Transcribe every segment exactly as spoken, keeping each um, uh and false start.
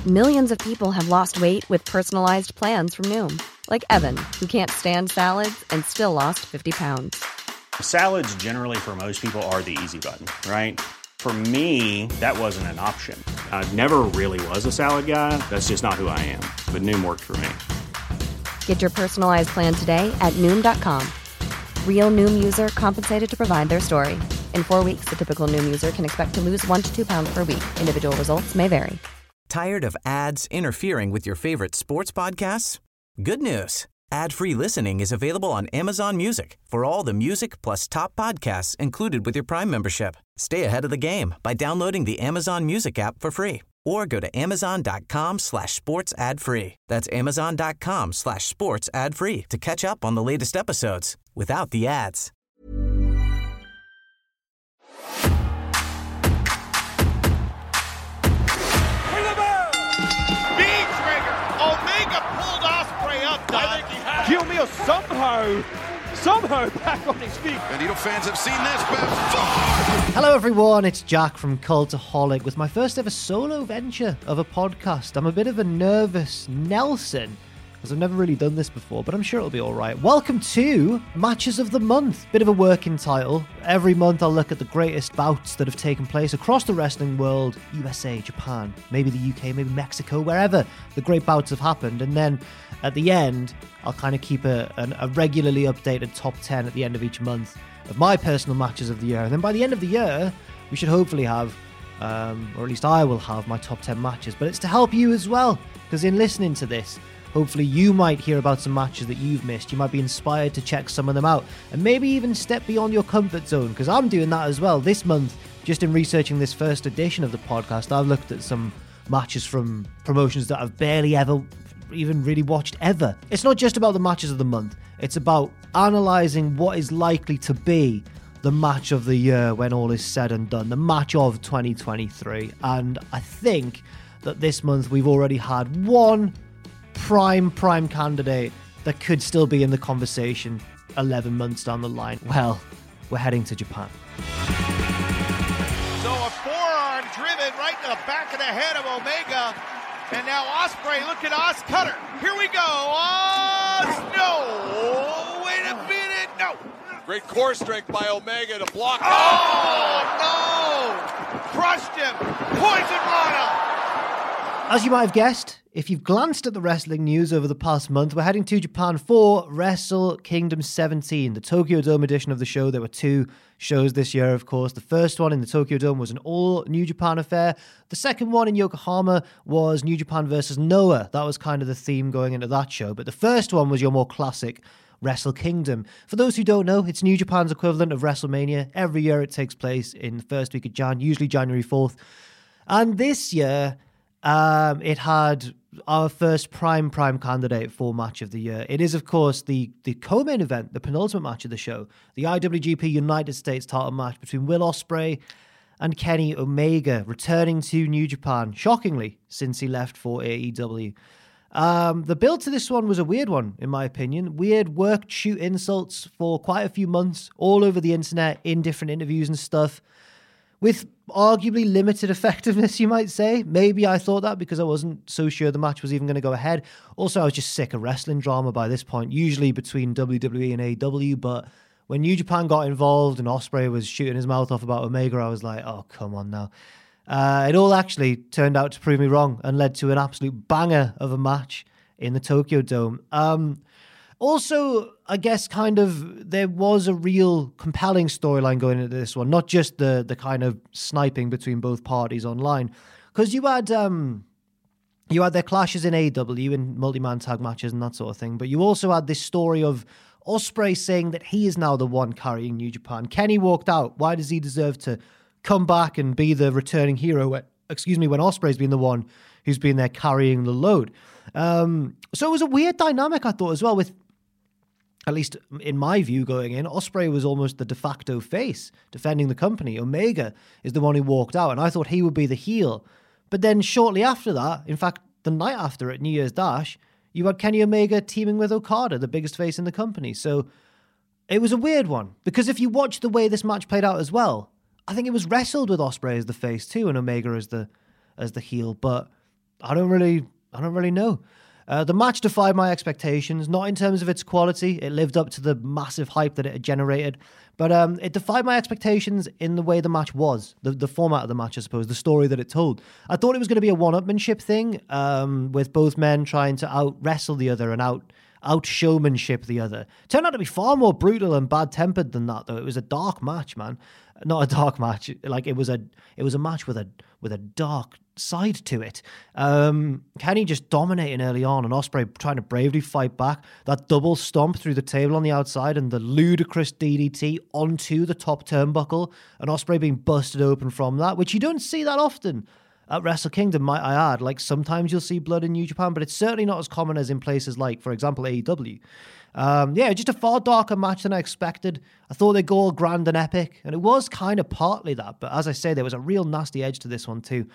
Millions of people have lost weight with personalized plans from Noom. Like Evan, who can't stand salads and still lost fifty pounds. Salads generally for most people are the easy button, right? For me, that wasn't an option. I never really was a salad guy. That's just not who I am. But Noom worked for me. Get your personalized plan today at Noom dot com. Real Noom user compensated to provide their story. In four weeks, the typical Noom user can expect to lose one to two pounds per week. Individual results may vary. Tired of ads interfering with your favorite sports podcasts? Good news. Ad-free listening is available on Amazon Music for all the music plus top podcasts included with your Prime membership. Stay ahead of the game by downloading the Amazon Music app for free or go to amazon.com slash sports ad free. That's amazon.com slash sports ad free to catch up on the latest episodes without the ads. Gil Mio somehow, somehow back on his feet. Bandito fans have seen this before. Hello everyone, it's Jack from Cultaholic with my first ever solo venture of a podcast. I'm a bit of a nervous Nelson because I've never really done this before, but I'm sure it'll be alright. Welcome to Matches of the Month. Bit of a working title. Every month I'll look at the greatest bouts that have taken place across the wrestling world, U S A, Japan, maybe the U K, maybe Mexico, wherever the great bouts have happened, and then at the end, I'll kind of keep a, an, a regularly updated top ten at the end of each month of my personal matches of the year. And then by the end of the year, we should hopefully have, um, or at least I will have, my top ten matches. But it's to help you as well, because in listening to this, hopefully you might hear about some matches that you've missed. You might be inspired to check some of them out, and maybe even step beyond your comfort zone, because I'm doing that as well. This month, just in researching this first edition of the podcast, I've looked at some matches from promotions that I've barely ever even really watched ever. It's not just about the matches of the month. It's about analysing what is likely to be the match of the year when all is said and done, the match of twenty twenty-three. And I think that this month we've already had one prime, prime candidate that could still be in the conversation eleven months down the line. Well, we're heading to Japan. So a forearm driven right to the back of the head of Omega. And now Ospreay, look at Os Cutter. Here we go. Os, no. Wait a minute. No. Great core strength by Omega to block. Oh, no. Crushed him. Poison Rana. As you might have guessed, if you've glanced at the wrestling news over the past month, we're heading to Japan for Wrestle Kingdom seventeen, the Tokyo Dome edition of the show. There were two shows this year, of course. The first one in the Tokyo Dome was an all New Japan affair. The second one in Yokohama was New Japan versus Noah. That was kind of the theme going into that show. But the first one was your more classic Wrestle Kingdom. For those who don't know, it's New Japan's equivalent of WrestleMania. Every year it takes place in the first week of Jan, usually January fourth. And this year, Um, it had our first prime, prime candidate for match of the year. It is, of course, the, the co-main event, the penultimate match of the show, the I W G P United States title match between Will Ospreay and Kenny Omega, returning to New Japan, shockingly, since he left for A E W. Um, the build to this one was a weird one, in my opinion. Weird worked shoot insults for quite a few months, all over the internet, in different interviews and stuff, with arguably limited effectiveness, you might say. Maybe I thought that because I wasn't so sure the match was even going to go ahead. Also, I was just sick of wrestling drama by this point, usually between W W E and A E W, but when New Japan got involved and Ospreay was shooting his mouth off about Omega, I was like, oh, come on now. Uh, it all actually turned out to prove me wrong and led to an absolute banger of a match in the Tokyo Dome. Um... Also, I guess kind of there was a real compelling storyline going into this one, not just the the kind of sniping between both parties online, because you had um you had their clashes in A E W in multi-man tag matches and that sort of thing, but you also had this story of Ospreay saying that he is now the one carrying New Japan. Kenny walked out. Why does he deserve to come back and be the returning hero? When, excuse me, when Ospreay's been the one who's been there carrying the load. Um, so it was a weird dynamic, I thought, as well, with, at least in my view going in, Ospreay was almost the de facto face defending the company. Omega is the one who walked out, and I thought he would be the heel. But then shortly after that, in fact, the night after at New Year's Dash, you had Kenny Omega teaming with Okada, the biggest face in the company. So it was a weird one, because if you watch the way this match played out as well, I think it was wrestled with Ospreay as the face too and Omega as the as the heel. But I don't really, I don't really know. Uh, the match defied my expectations, not in terms of its quality. It lived up to the massive hype that it had generated, but um, it defied my expectations in the way the match was, the, the format of the match, I suppose, the story that it told. I thought it was going to be a one-upmanship thing, um, with both men trying to out-wrestle the other and out out-showmanship the other. Turned out to be far more brutal and bad-tempered than that, though. It was a dark match, man. Not a dark match. Like, it was a it was a match with a with a dark side to it. Um, Kenny just dominating early on, and Ospreay trying to bravely fight back. That double stomp through the table on the outside, and the ludicrous D D T onto the top turnbuckle, and Ospreay being busted open from that, which you don't see that often at Wrestle Kingdom, might I add. Like, sometimes you'll see blood in New Japan, but it's certainly not as common as in places like, for example, A E W. Um, yeah, just a far darker match than I expected. I thought they'd go all grand and epic, and it was kind of partly that, but as I say, there was a real nasty edge to this one too.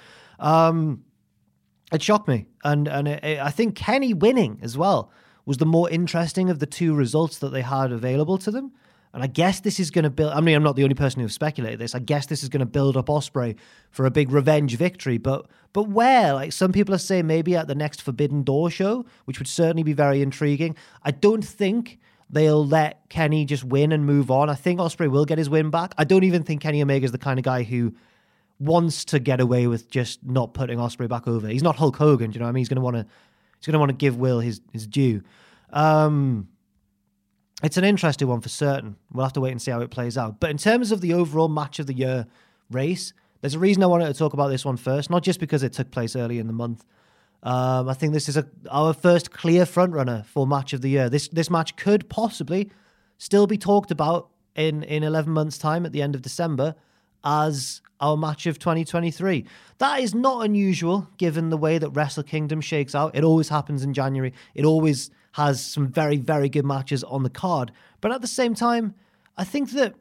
Um, it shocked me, and and it, it, I think Kenny winning as well was the more interesting of the two results that they had available to them. And I guess this is going to build... I mean, I'm not the only person who've speculated this. I guess this is going to build up Ospreay for a big revenge victory. But but where? Like, some people are saying maybe at the next Forbidden Door show, which would certainly be very intriguing. I don't think they'll let Kenny just win and move on. I think Ospreay will get his win back. I don't even think Kenny Omega is the kind of guy who wants to get away with just not putting Ospreay back over. He's not Hulk Hogan, do you know what I mean? He's going to want to he's going to want to give Will his, his due. Um... It's an interesting one for certain. We'll have to wait and see how it plays out. But in terms of the overall match of the year race, there's a reason I wanted to talk about this one first, not just because it took place early in the month. Um, I think this is a, our first clear frontrunner for match of the year. This this match could possibly still be talked about in, in eleven months' time at the end of December as our match of twenty twenty-three. That is not unusual given the way that Wrestle Kingdom shakes out. It always happens in January. It always has some very, very good matches on the card. But at the same time, I think that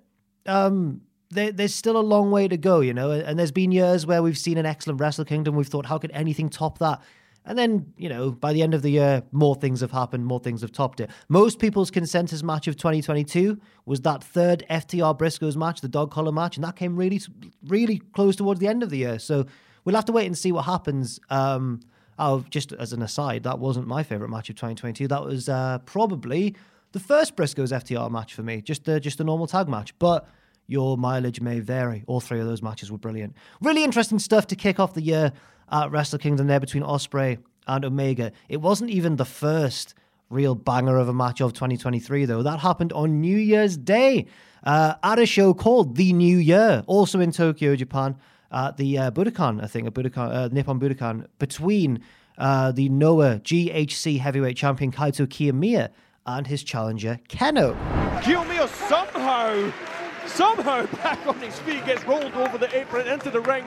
um, there, there's still a long way to go, you know, and there's been years where we've seen an excellent Wrestle Kingdom. We've thought, how could anything top that? And then, you know, by the end of the year, more things have happened, more things have topped it. Most people's consensus match of twenty twenty-two was that third F T R Briscoes match, the dog collar match, and that came really, really close towards the end of the year. So we'll have to wait and see what happens. Um, oh, just as an aside, that wasn't my favourite match of twenty twenty-two. That was uh, probably the first Briscoes F T R match for me, just uh, just a normal tag match. But your mileage may vary. All three of those matches were brilliant. Really interesting stuff to kick off the year at Wrestle Kingdom there between Ospreay and Omega. It wasn't even the first real banger of a match of twenty twenty-three, though. That happened on New Year's Day uh, at a show called The New Year, also in Tokyo, Japan, at the uh, Budokan, I think, a Budokan, uh, Nippon Budokan, between uh, the Noah G H C heavyweight champion Kaito Kiyomiya and his challenger Kenoh. Kiyomiya somehow, somehow back on his feet, gets rolled over the apron into the ring.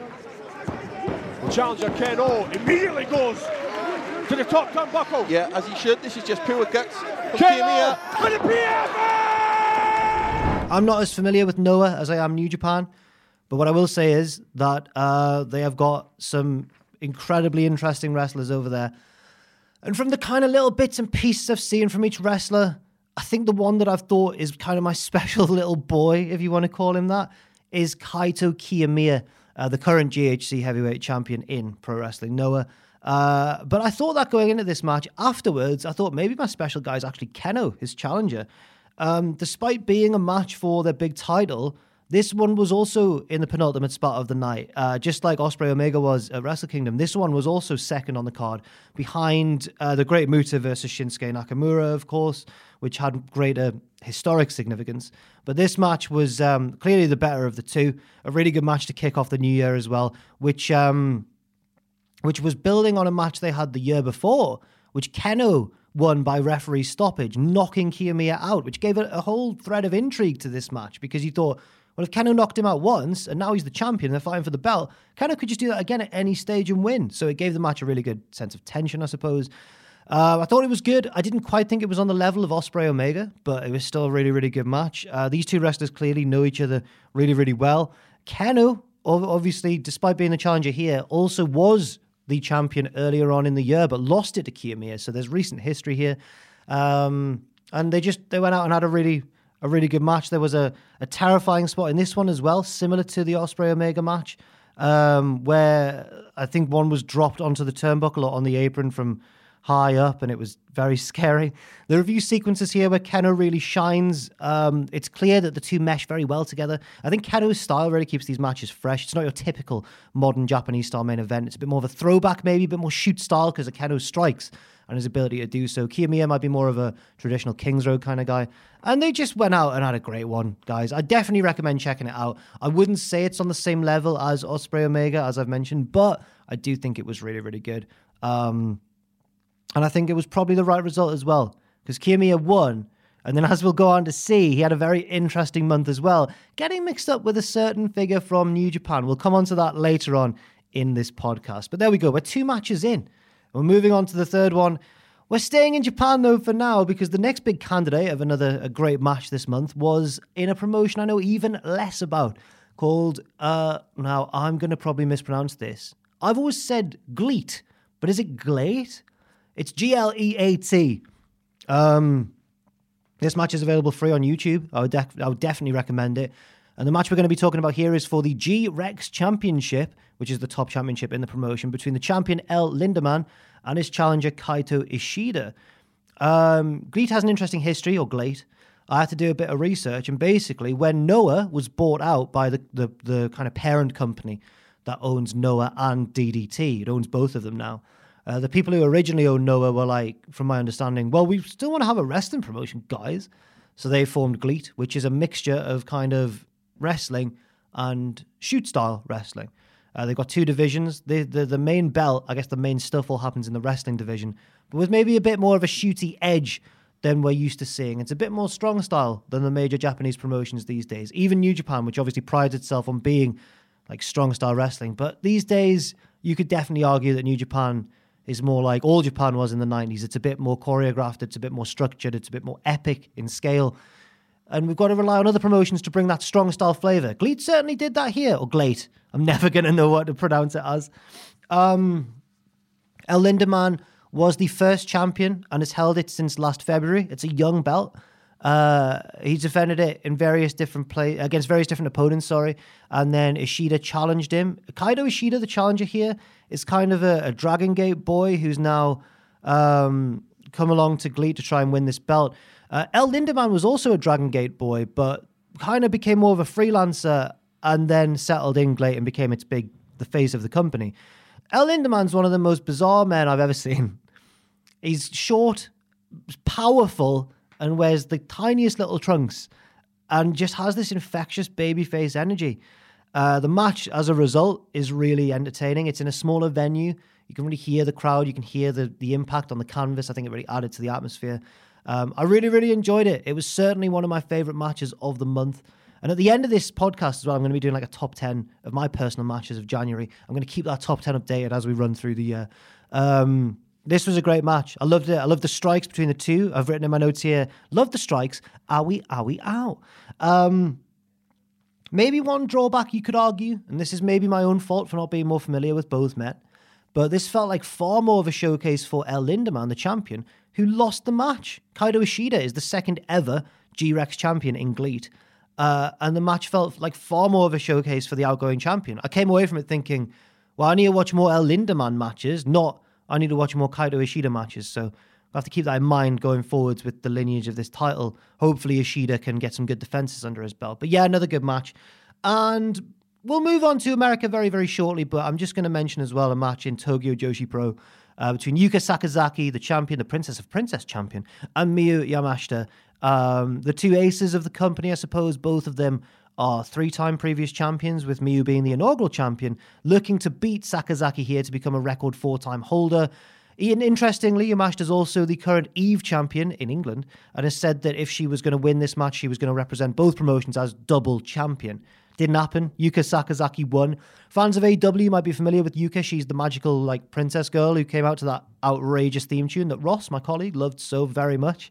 The challenger Kenoh immediately goes to the top turnbuckle. Yeah, as he should. This is just pure guts from Kenoh Kiyomiya. for the P F L! I'm not as familiar with Noah as I am New Japan, but what I will say is that uh, they have got some incredibly interesting wrestlers over there. And from the kind of little bits and pieces I've seen from each wrestler, I think the one that I've thought is kind of my special little boy, if you want to call him that, is Kaito Kiyomiya, uh, the current G H C heavyweight champion in Pro Wrestling Noah. Uh, but I thought that going into this match, afterwards, I thought maybe my special guy is actually Kenoh, his challenger. Um, despite being a match for their big title, this one was also in the penultimate spot of the night. Uh, just like Ospreay Omega was at Wrestle Kingdom, this one was also second on the card, behind uh, the Great Muta versus Shinsuke Nakamura, of course, which had greater historic significance. But this match was um, clearly the better of the two. A really good match to kick off the new year as well, which um, which was building on a match they had the year before, which Kenoh won by referee stoppage, knocking Kiyomiya out, which gave a, a whole thread of intrigue to this match, because you thought, well, if Kenoh knocked him out once, and now he's the champion, and they're fighting for the belt, Kenoh could just do that again at any stage and win. So it gave the match a really good sense of tension, I suppose. Uh, I thought it was good. I didn't quite think it was on the level of Ospreay Omega, but it was still a really, really good match. Uh, these two wrestlers clearly know each other really, really well. Kenoh, obviously, despite being the challenger here, also was the champion earlier on in the year, but lost it to Kiyomiya. So there's recent history here. Um, and they just, they went out and had a really, a really good match. There was a, a terrifying spot in this one as well, similar to the Ospreay Omega match. um, where I think one was dropped onto the turnbuckle or on the apron from high up, and it was very scary. The review sequences here where Kenoh really shines. Um, it's clear that the two mesh very well together. I think Kenoh's style really keeps these matches fresh. It's not your typical modern Japanese style main event. It's a bit more of a throwback, maybe a bit more shoot style because of Kenoh's strikes and his ability to do so. Kiyomiya might be more of a traditional Kings Road kind of guy. And they just went out and had a great one, guys. I definitely recommend checking it out. I wouldn't say it's on the same level as Ospreay Omega, as I've mentioned, but I do think it was really, really good. Um... And I think it was probably the right result as well, because Kiyomiya won. And then as we'll go on to see, he had a very interesting month as well, getting mixed up with a certain figure from New Japan. We'll come on to that later on in this podcast. But there we go. We're two matches in. We're moving on to the third one. We're staying in Japan, though, for now, because the next big candidate of another a great match this month was in a promotion I know even less about, called, uh, now I'm going to probably mispronounce this. I've always said GLEAT, but is it GLEAT? It's G L E A T. Um, this match is available free on YouTube. I would, def- I would definitely recommend it. And the match we're going to be talking about here is for the G-Rex Championship, which is the top championship in the promotion, between the champion El Lindaman and his challenger Kaito Ishida. Um, GLEAT has an interesting history, or GLEAT. I had to do a bit of research, and basically when Noah was bought out by the, the, the kind of parent company that owns Noah and D D T, it owns both of them now, Uh, the people who originally owned Noah were like, from my understanding, well, we still want to have a wrestling promotion, guys. So they formed GLEAT, which is a mixture of kind of wrestling and shoot-style wrestling. Uh, they've got two divisions. The, the the main belt, I guess the main stuff all happens in the wrestling division, but with maybe a bit more of a shooty edge than we're used to seeing. It's a bit more strong style than the major Japanese promotions these days. Even New Japan, which obviously prides itself on being like strong style wrestling. But these days, you could definitely argue that New Japan is more like All Japan was in the nineties. It's a bit more choreographed, it's a bit more structured, it's a bit more epic in scale. And we've got to rely on other promotions to bring that strong style flavour. GLEAT certainly did that here, or GLEAT. I'm never going to know what to pronounce it as. Um, El Lindaman was the first champion and has held it since last February. It's a young belt. Uh, he's defended it in various different play against various different opponents, sorry. And then Ishida challenged him. Kaito Ishida, the challenger here, is kind of a, a Dragon Gate boy who's now um, come along to GLEAT to try and win this belt. Uh, El Lindaman was also a Dragon Gate boy, but kind of became more of a freelancer and then settled in GLEAT and became its big, the face of the company. El Lindaman's one of the most bizarre men I've ever seen. He's short, powerful, and wears the tiniest little trunks and just has this infectious babyface energy. Uh, the match, as a result, is really entertaining. It's in a smaller venue. You can really hear the crowd. You can hear the, the impact on the canvas. I think it really added to the atmosphere. Um, I really, really enjoyed it. It was certainly one of my favorite matches of the month. And at the end of this podcast as well, I'm going to be doing like a top ten of my personal matches of January. I'm going to keep that top ten updated as we run through the year. Um, This was a great match. I loved it. I loved the strikes between the two. I've written in my notes here, love the strikes. Owie, owie, ow. Um, maybe one drawback you could argue, and this is maybe my own fault for not being more familiar with both men, but this felt like far more of a showcase for El Lindaman, the champion, who lost the match. Kaito Ishida is the second ever G-Rex champion in GLEAT, uh, and the match felt like far more of a showcase for the outgoing champion. I came away from it thinking, well, I need to watch more El Lindaman matches, not I need to watch more Kaito Ishida matches, so I have to keep that in mind going forwards with the lineage of this title. Hopefully Ishida can get some good defenses under his belt. But yeah, another good match. And we'll move on to America very, very shortly, but I'm just going to mention as well a match in Tokyo Joshi Pro uh, between Yuka Sakazaki, the champion, the Princess of Princess champion, and Miyu Yamashita. Um, the two aces of the company, I suppose, both of them are three-time previous champions, with Miyu being the inaugural champion, looking to beat Sakazaki here to become a record four-time holder. Ian, interestingly, Yamashita is also the current Eve champion in England and has said that if she was going to win this match, she was going to represent both promotions as double champion. Didn't happen. Yuka Sakazaki won. Fans of A E W might be familiar with Yuka. She's the magical like princess girl who came out to that outrageous theme tune that Ross, my colleague, loved so very much.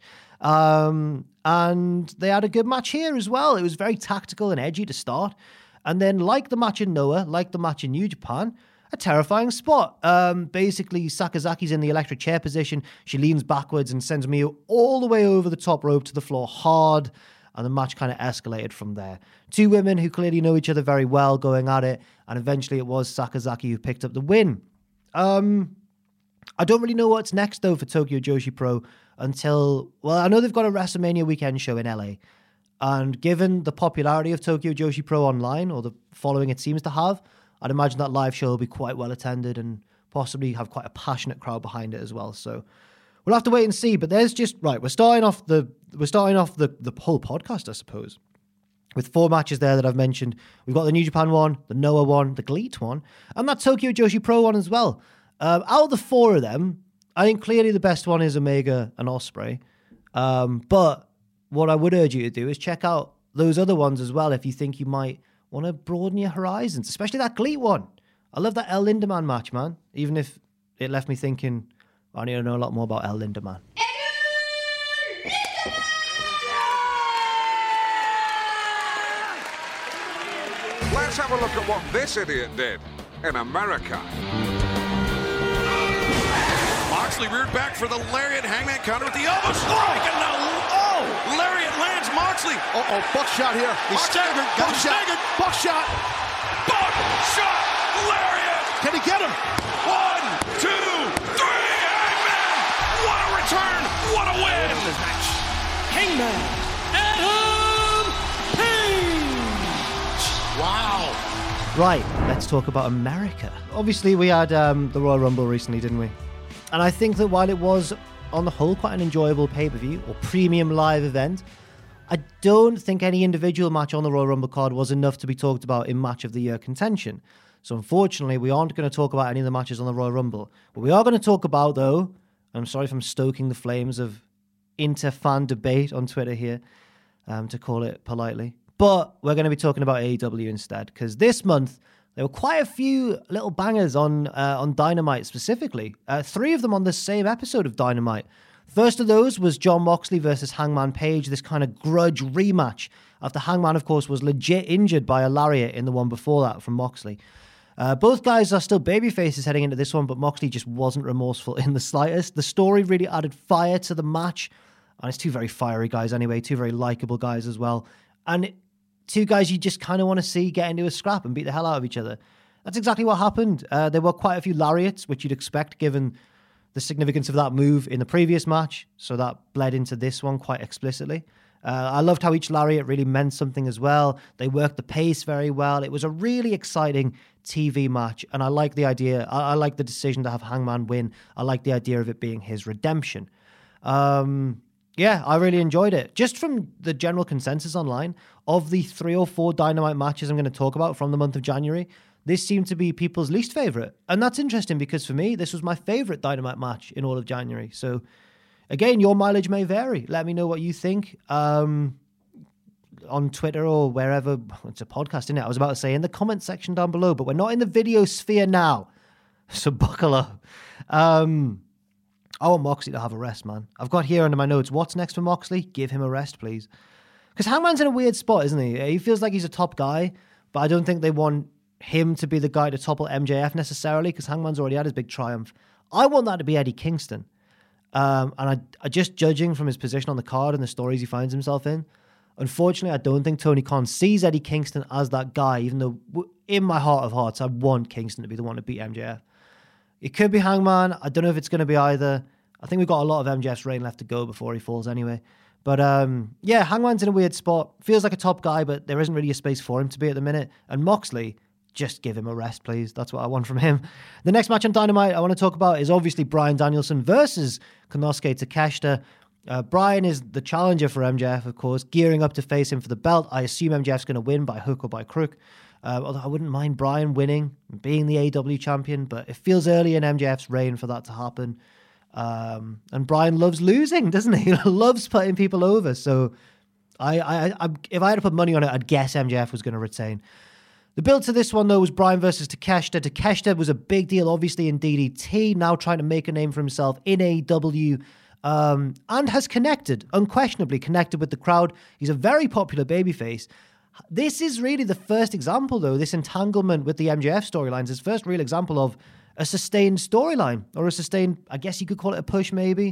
Um, and they had a good match here as well. It was very tactical and edgy to start. And then, like the match in Noah, like the match in New Japan, a terrifying spot. Um, basically, Sakazaki's in the electric chair position. She leans backwards and sends Miyu all the way over the top rope to the floor hard. and the match kind of escalated from there. Two women who clearly know each other very well going at it, and eventually it was Sakazaki who picked up the win. Um, I don't really know what's next, though, for Tokyo Joshi Pro until, well, I know they've got a WrestleMania weekend show in L A, and given the popularity of Tokyo Joshi Pro online, or the following it seems to have, I'd imagine that live show will be quite well attended and possibly have quite a passionate crowd behind it as well. So we'll have to wait and see. But there's just, right, we're starting off the we're starting off the, the whole podcast, I suppose, with four matches there that I've mentioned. We've got the New Japan one, the Noah one, the GLEAT one, and that Tokyo Joshi Pro one as well. Um, out of the four of them, I think clearly the best one is Omega and Ospreay. Um, but what I would urge you to do is check out those other ones as well if you think you might want to broaden your horizons, especially that GLEAT one. I love that El Lindaman match, man, even if it left me thinking, I need to know a lot more about El Lindaman. Let's have a look at what this idiot did in America. Moxley reared back for the lariat. Hangman counter with the elbow strike. And now, oh! Lariat lands Moxley. Uh-oh, buckshot here. He's Moxley, staggered. Got him staggered. Buckshot. Buckshot. Lariat. Can he get him? One, two, three. Hangman. What a return. What a win. Hangman. Adam Page. Wow. Right, let's talk about America. Obviously, we had um, the Royal Rumble recently, didn't we? And I think that while it was, on the whole, quite an enjoyable pay-per-view or premium live event, I don't think any individual match on the Royal Rumble card was enough to be talked about in Match of the Year contention. So unfortunately, we aren't going to talk about any of the matches on the Royal Rumble. What we are going to talk about, though, and I'm sorry if I'm stoking the flames of inter-fan debate on Twitter here, um, to call it politely, but we're going to be talking about A E W instead, because this month, there were quite a few little bangers on uh, on Dynamite specifically. Uh, three of them on the same episode of Dynamite. First of those was Jon Moxley versus Hangman Page, this kind of grudge rematch after Hangman, of course, was legit injured by a lariat in the one before that from Moxley. Uh, both guys are still babyfaces heading into this one, but Moxley just wasn't remorseful in the slightest. The story really added fire to the match, and it's two very fiery guys anyway, two very likable guys as well. And it, two guys you just kind of want to see get into a scrap and beat the hell out of each other. That's exactly what happened. Uh, there were quite a few lariats, which you'd expect given the significance of that move in the previous match. So that bled into this one quite explicitly. Uh, I loved how each lariat really meant something as well. They worked the pace very well. It was a really exciting T V match. And I like the idea. I, I like the decision to have Hangman win. I like the idea of it being his redemption. Um... Yeah, I really enjoyed it. Just from the general consensus online, of the three or four Dynamite matches I'm going to talk about from the month of January, this seemed to be people's least favorite. And that's interesting because for me, this was my favorite Dynamite match in all of January. So again, your mileage may vary. Let me know what you think um, on Twitter or wherever. It's a podcast, isn't it? I was about to say in the comment section down below, but we're not in the video sphere now. So buckle up. Um... I want Moxley to have a rest, man. I've got here under my notes, what's next for Moxley? Give him a rest, please. Because Hangman's in a weird spot, isn't he? He feels like he's a top guy, but I don't think they want him to be the guy to topple M J F necessarily, because Hangman's already had his big triumph. I want that to be Eddie Kingston. Um, and I, I just judging from his position on the card and the stories he finds himself in, unfortunately, I don't think Tony Khan sees Eddie Kingston as that guy, even though in my heart of hearts, I want Kingston to be the one to beat M J F. It could be Hangman. I don't know if it's going to be either. I think we've got a lot of M J F's reign left to go before he falls anyway. But um, yeah, Hangman's in a weird spot. Feels like a top guy, but there isn't really a space for him to be at the minute. And Moxley, just give him a rest, please. That's what I want from him. The next match on Dynamite I want to talk about is obviously Bryan Danielson versus Konosuke Takeshita. Uh, Bryan is the challenger for M J F, of course, gearing up to face him for the belt. I assume M J F's going to win by hook or by crook. Uh, although I wouldn't mind Bryan winning, being the A E W champion, but it feels early in M J F's reign for that to happen. Um, and Bryan loves losing, doesn't he? He loves putting people over. So I, I, I, if I had to put money on it, I'd guess M J F was going to retain. The build to this one, though, was Bryan versus Takeshita. Takeshita was a big deal, obviously, in D D T, now trying to make a name for himself in A E W, um, and has connected, unquestionably connected with the crowd. He's a very popular babyface. This is really the first example, though, this entanglement with the M J F storylines, his first real example of a sustained storyline, or a sustained, I guess you could call it a push maybe.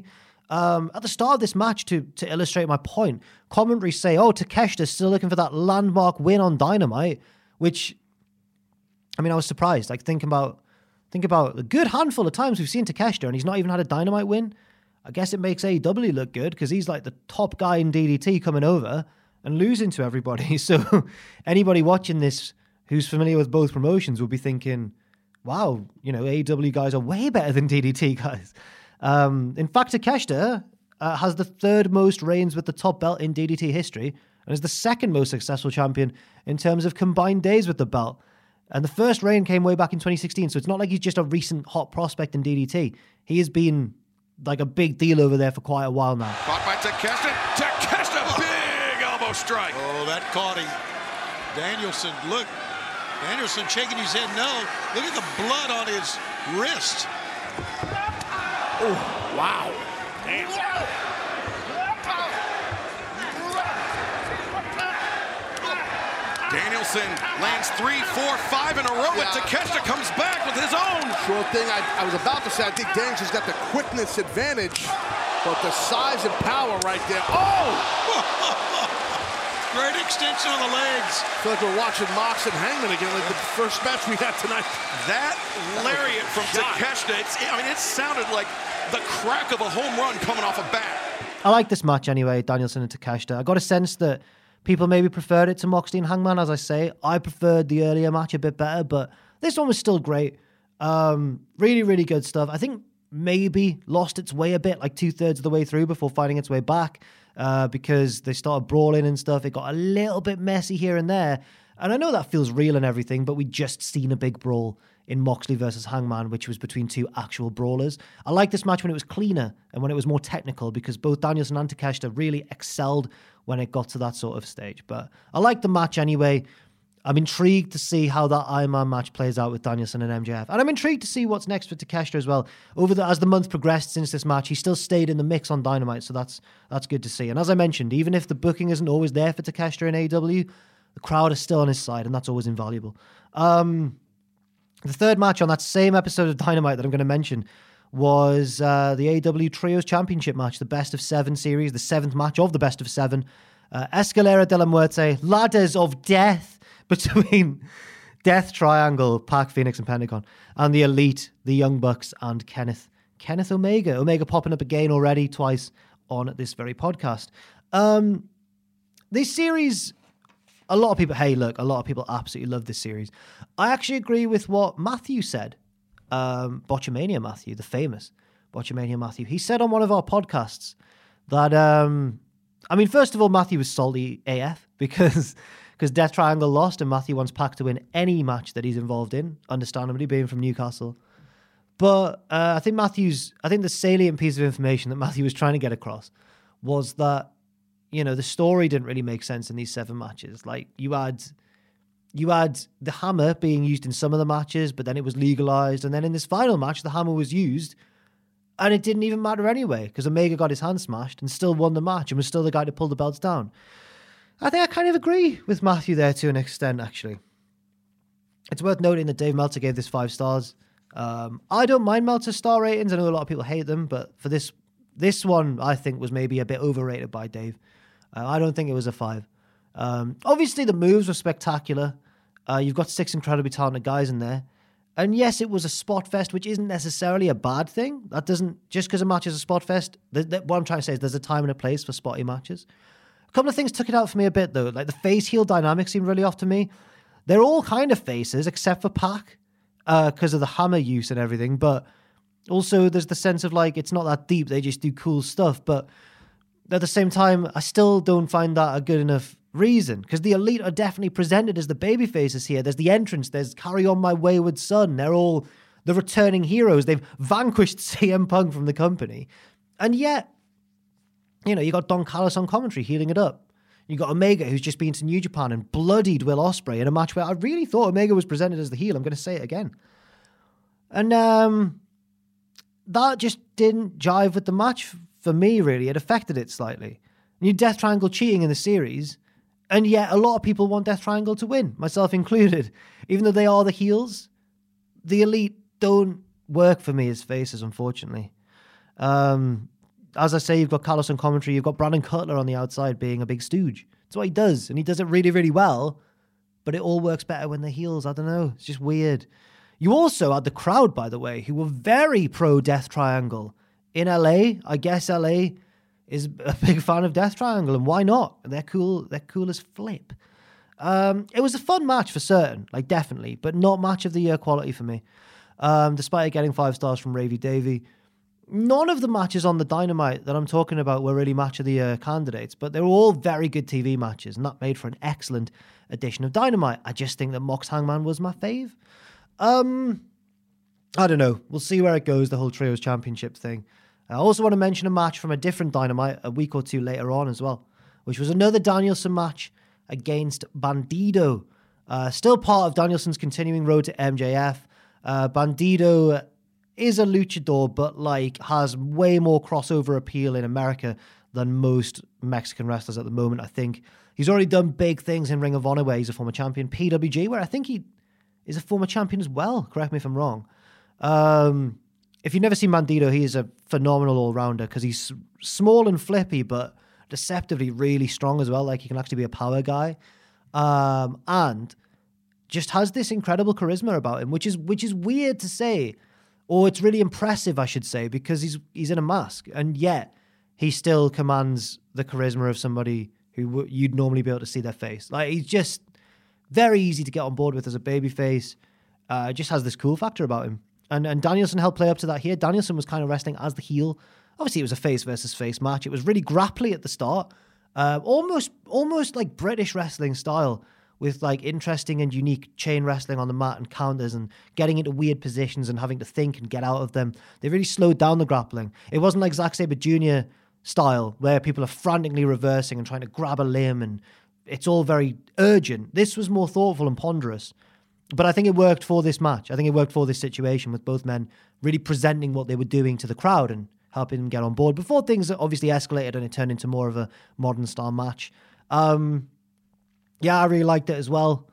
Um, at the start of this match, to to illustrate my point, commentary say, oh, Takeshita's still looking for that landmark win on Dynamite, which, I mean, I was surprised. Like, think about, think about a good handful of times we've seen Takeshita, and he's not even had a Dynamite win. I guess it makes A E W look good, because he's like the top guy in D D T coming over and losing to everybody. So anybody watching this who's familiar with both promotions will be thinking, wow, you know, A E W guys are way better than D D T guys. Um, in fact, Takeshita uh, has the third most reigns with the top belt in D D T history and is the second most successful champion in terms of combined days with the belt. And the first reign came way back in twenty sixteen, so it's not like he's just a recent hot prospect in D D T. He has been like a big deal over there for quite a while now. Caught by Takeshita. Takeshita, big elbow strike. Oh, that caught him. Danielson, look. Danielson shaking his head no. Look at the blood on his wrist. Oh, wow. Damn. Danielson lands three, four, five in a row, yeah. and Takeshita comes back with his own. Sure thing. I, I was about to say, I think Danielson's got the quickness advantage, but the size and power right there. Oh! Great extension of the legs. I feel like we're watching Mox and Hangman again, like the first match we had tonight. That lariat from Takeshita, it's, I mean, it sounded like the crack of a home run coming off a bat. I like this match anyway, Danielson and Takeshita. I got a sense that people maybe preferred it to Moxley and Hangman, as I say. I preferred the earlier match a bit better, but this one was still great. Um, really, really good stuff. I think maybe lost its way a bit, like two-thirds of the way through before finding its way back, uh, because they started brawling and stuff. It got a little bit messy here and there. And I know that feels real and everything, but we just seen a big brawl in Moxley versus Hangman, which was between two actual brawlers. I like this match when it was cleaner and when it was more technical, because both Danielson and Takeshita really excelled when it got to that sort of stage. But I like the match anyway. I'm intrigued to see how that Iron Man match plays out with Danielson and M J F. And I'm intrigued to see what's next for Takeshita as well. Over the, as the month progressed since this match, he still stayed in the mix on Dynamite, so that's that's good to see. And as I mentioned, even if the booking isn't always there for Takeshita in A E W, the crowd is still on his side, and that's always invaluable. Um, the third match on that same episode of Dynamite that I'm going to mention was uh, the A E W Trios Championship match, the Best of Seven series, the seventh match of the Best of Seven. Uh, Escalera de la Muerte, Ladders of Death, between Death Triangle, Pac, Phoenix, and Pentagon, and the Elite, the Young Bucks, and Kenneth Kenneth Omega. Omega popping up again already, twice on this very podcast. Um, this series, a lot of people, hey, look, a lot of people absolutely love this series. I actually agree with what Matthew said, um, Botchamania Matthew, the famous Botchamania Matthew. He said on one of our podcasts that, um, I mean, first of all, Matthew was salty A F because... Because Death Triangle lost and Matthew wants Pac to win any match that he's involved in, understandably, being from Newcastle. But uh, I think Matthew's, I think the salient piece of information that Matthew was trying to get across was that, you know, the story didn't really make sense in these seven matches. Like, you had, you had the hammer being used in some of the matches, but then it was legalized. And then in this final match, the hammer was used and it didn't even matter anyway, because Omega got his hand smashed and still won the match and was still the guy to pull the belts down. I think I kind of agree with Matthew there to an extent, actually. It's worth noting that Dave Meltzer gave this five stars. Um, I don't mind Meltzer's star ratings. I know a lot of people hate them, but for this this one, I think was maybe a bit overrated by Dave. Uh, I don't think it was a five. Um, obviously, the moves were spectacular. Uh, you've got six incredibly talented guys in there. And yes, it was a spot fest, which isn't necessarily a bad thing. That doesn't, just because a match is a spot fest, th- th- what I'm trying to say is there's a time and a place for spotty matches. A couple of things took it out for me a bit, though. Like, the face-heel dynamic seemed really off to me. They're all kind of faces, except for Pac, because uh, of the hammer use and everything. But also, there's the sense of, like, it's not that deep. They just do cool stuff. But at the same time, I still don't find that a good enough reason. Because the Elite are definitely presented as the baby faces here. There's the entrance. There's Carry On My Wayward Son. They're all the returning heroes. They've vanquished C M Punk from the company. And yet, you know, you got Don Callis on commentary healing it up. You got Omega, who's just been to New Japan and bloodied Will Ospreay in a match where I really thought Omega was presented as the heel. I'm going to say it again. And um, that just didn't jive with the match for me, really. It affected it slightly. New Death Triangle cheating in the series, and yet a lot of people want Death Triangle to win, myself included. Even though they are the heels, the Elite don't work for me as faces, unfortunately. Um... as I say, you've got Carlos on commentary, you've got Brandon Cutler on the outside being a big stooge. That's what he does, and he does it really, really well, but it all works better when they're heels. I don't know. It's just weird. You also had the crowd, by the way, who were very pro-Death Triangle. In L A, I guess L A is a big fan of Death Triangle, and why not? They're cool. They're cool as flip. Um, it was a fun match for certain, like definitely, but not match of the year quality for me. Um, despite it getting five stars from Ravy Davey. None of the matches on the Dynamite that I'm talking about were really match of the year candidates, but they were all very good T V matches, and that made for an excellent edition of Dynamite. I just think that Mox Hangman was my fave. Um, I don't know. We'll see where it goes, the whole Trios Championship thing. I also want to mention a match from a different Dynamite a week or two later on as well, which was another Danielson match against Bandido. Uh, still part of Danielson's continuing road to M J F. Uh, Bandido is a luchador, but like has way more crossover appeal in America than most Mexican wrestlers at the moment, I think. He's already done big things in Ring of Honor, where he's a former champion. P W G, where I think he is a former champion as well. Correct me if I'm wrong. Um, if you've never seen Bandido, he is a phenomenal all-rounder because he's small and flippy, but deceptively really strong as well. Like, he can actually be a power guy. Um, and just has this incredible charisma about him, which is which is weird to say, or it's really impressive, I should say, because he's he's in a mask, and yet he still commands the charisma of somebody who w- you'd normally be able to see their face. Like, he's just very easy to get on board with as a babyface. Uh, just has this cool factor about him. And and Danielson helped play up to that here. Danielson was kind of wrestling as the heel. Obviously, it was a face versus face match. It was really grapply at the start. Uh, almost almost like British wrestling style, with like interesting and unique chain wrestling on the mat and counters and getting into weird positions and having to think and get out of them. They really slowed down the grappling. It wasn't like Zack Sabre Junior style, where people are frantically reversing and trying to grab a limb, and it's all very urgent. This was more thoughtful and ponderous. But I think it worked for this match. I think it worked for this situation, with both men really presenting what they were doing to the crowd and helping them get on board before things obviously escalated and it turned into more of a modern style match. Um, yeah, I really liked it as well.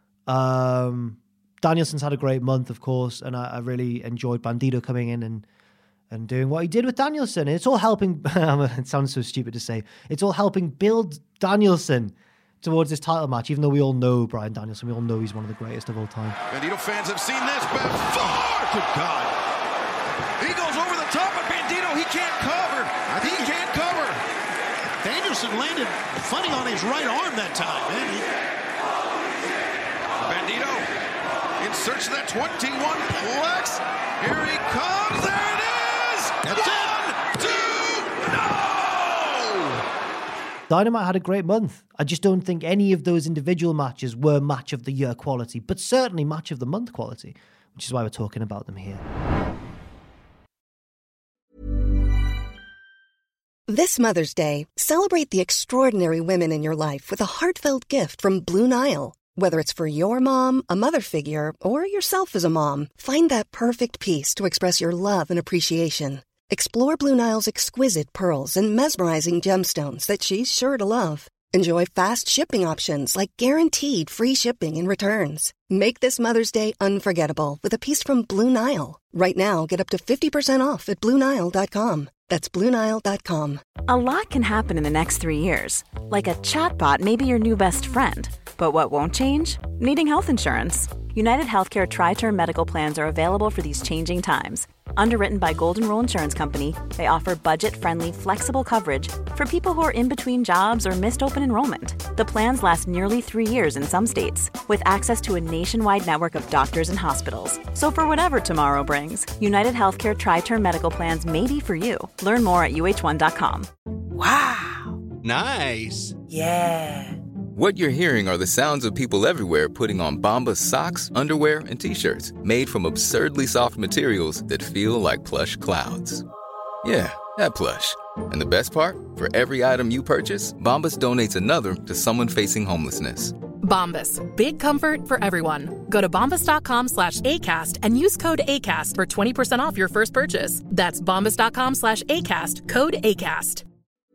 Um, Danielson's had a great month, of course, and I, I really enjoyed Bandido coming in and and doing what he did with Danielson. It's all helping, it sounds so stupid to say, it's all helping build Danielson towards this title match, even though we all know Bryan Danielson, we all know he's one of the greatest of all time. Bandito fans have seen this before! Good God. He goes over the top of Bandito. He can't cover. He can't cover. Danielson landed funny on his right arm that time, man. He... Bandito in search of that twenty-one plex. Here he comes. There it is. That's One, it. two, no! Dynamite had a great month. I just don't think any of those individual matches were match of the year quality, but certainly match of the month quality, which is why we're talking about them here. This Mother's Day, celebrate the extraordinary women in your life with a heartfelt gift from Blue Nile. Whether it's for your mom, a mother figure, or yourself as a mom, find that perfect piece to express your love and appreciation. Explore Blue Nile's exquisite pearls and mesmerizing gemstones that she's sure to love. Enjoy fast shipping options like guaranteed free shipping and returns. Make this Mother's Day unforgettable with a piece from Blue Nile. Right now, get up to fifty percent off at Blue Nile dot com. That's Blue Nile dot com. A lot can happen in the next three years. Like a chatbot may be your new best friend. But what won't change? Needing health insurance. United Healthcare Tri-Term Medical Plans are available for these changing times. Underwritten by Golden Rule Insurance Company, they offer budget-friendly, flexible coverage for people who are in between jobs or missed open enrollment. The plans last nearly three years in some states, with access to a nationwide network of doctors and hospitals. So for whatever tomorrow brings, United Healthcare Tri-Term Medical Plans may be for you. Learn more at U H one dot com. Wow. Nice. Yeah. What you're hearing are the sounds of people everywhere putting on Bombas socks, underwear, and T-shirts made from absurdly soft materials that feel like plush clouds. Yeah, that plush. And the best part? For every item you purchase, Bombas donates another to someone facing homelessness. Bombas. Big comfort for everyone. Go to bombas.com slash ACAST and use code ACAST for twenty percent off your first purchase. That's bombas.com slash ACAST. Code ACAST.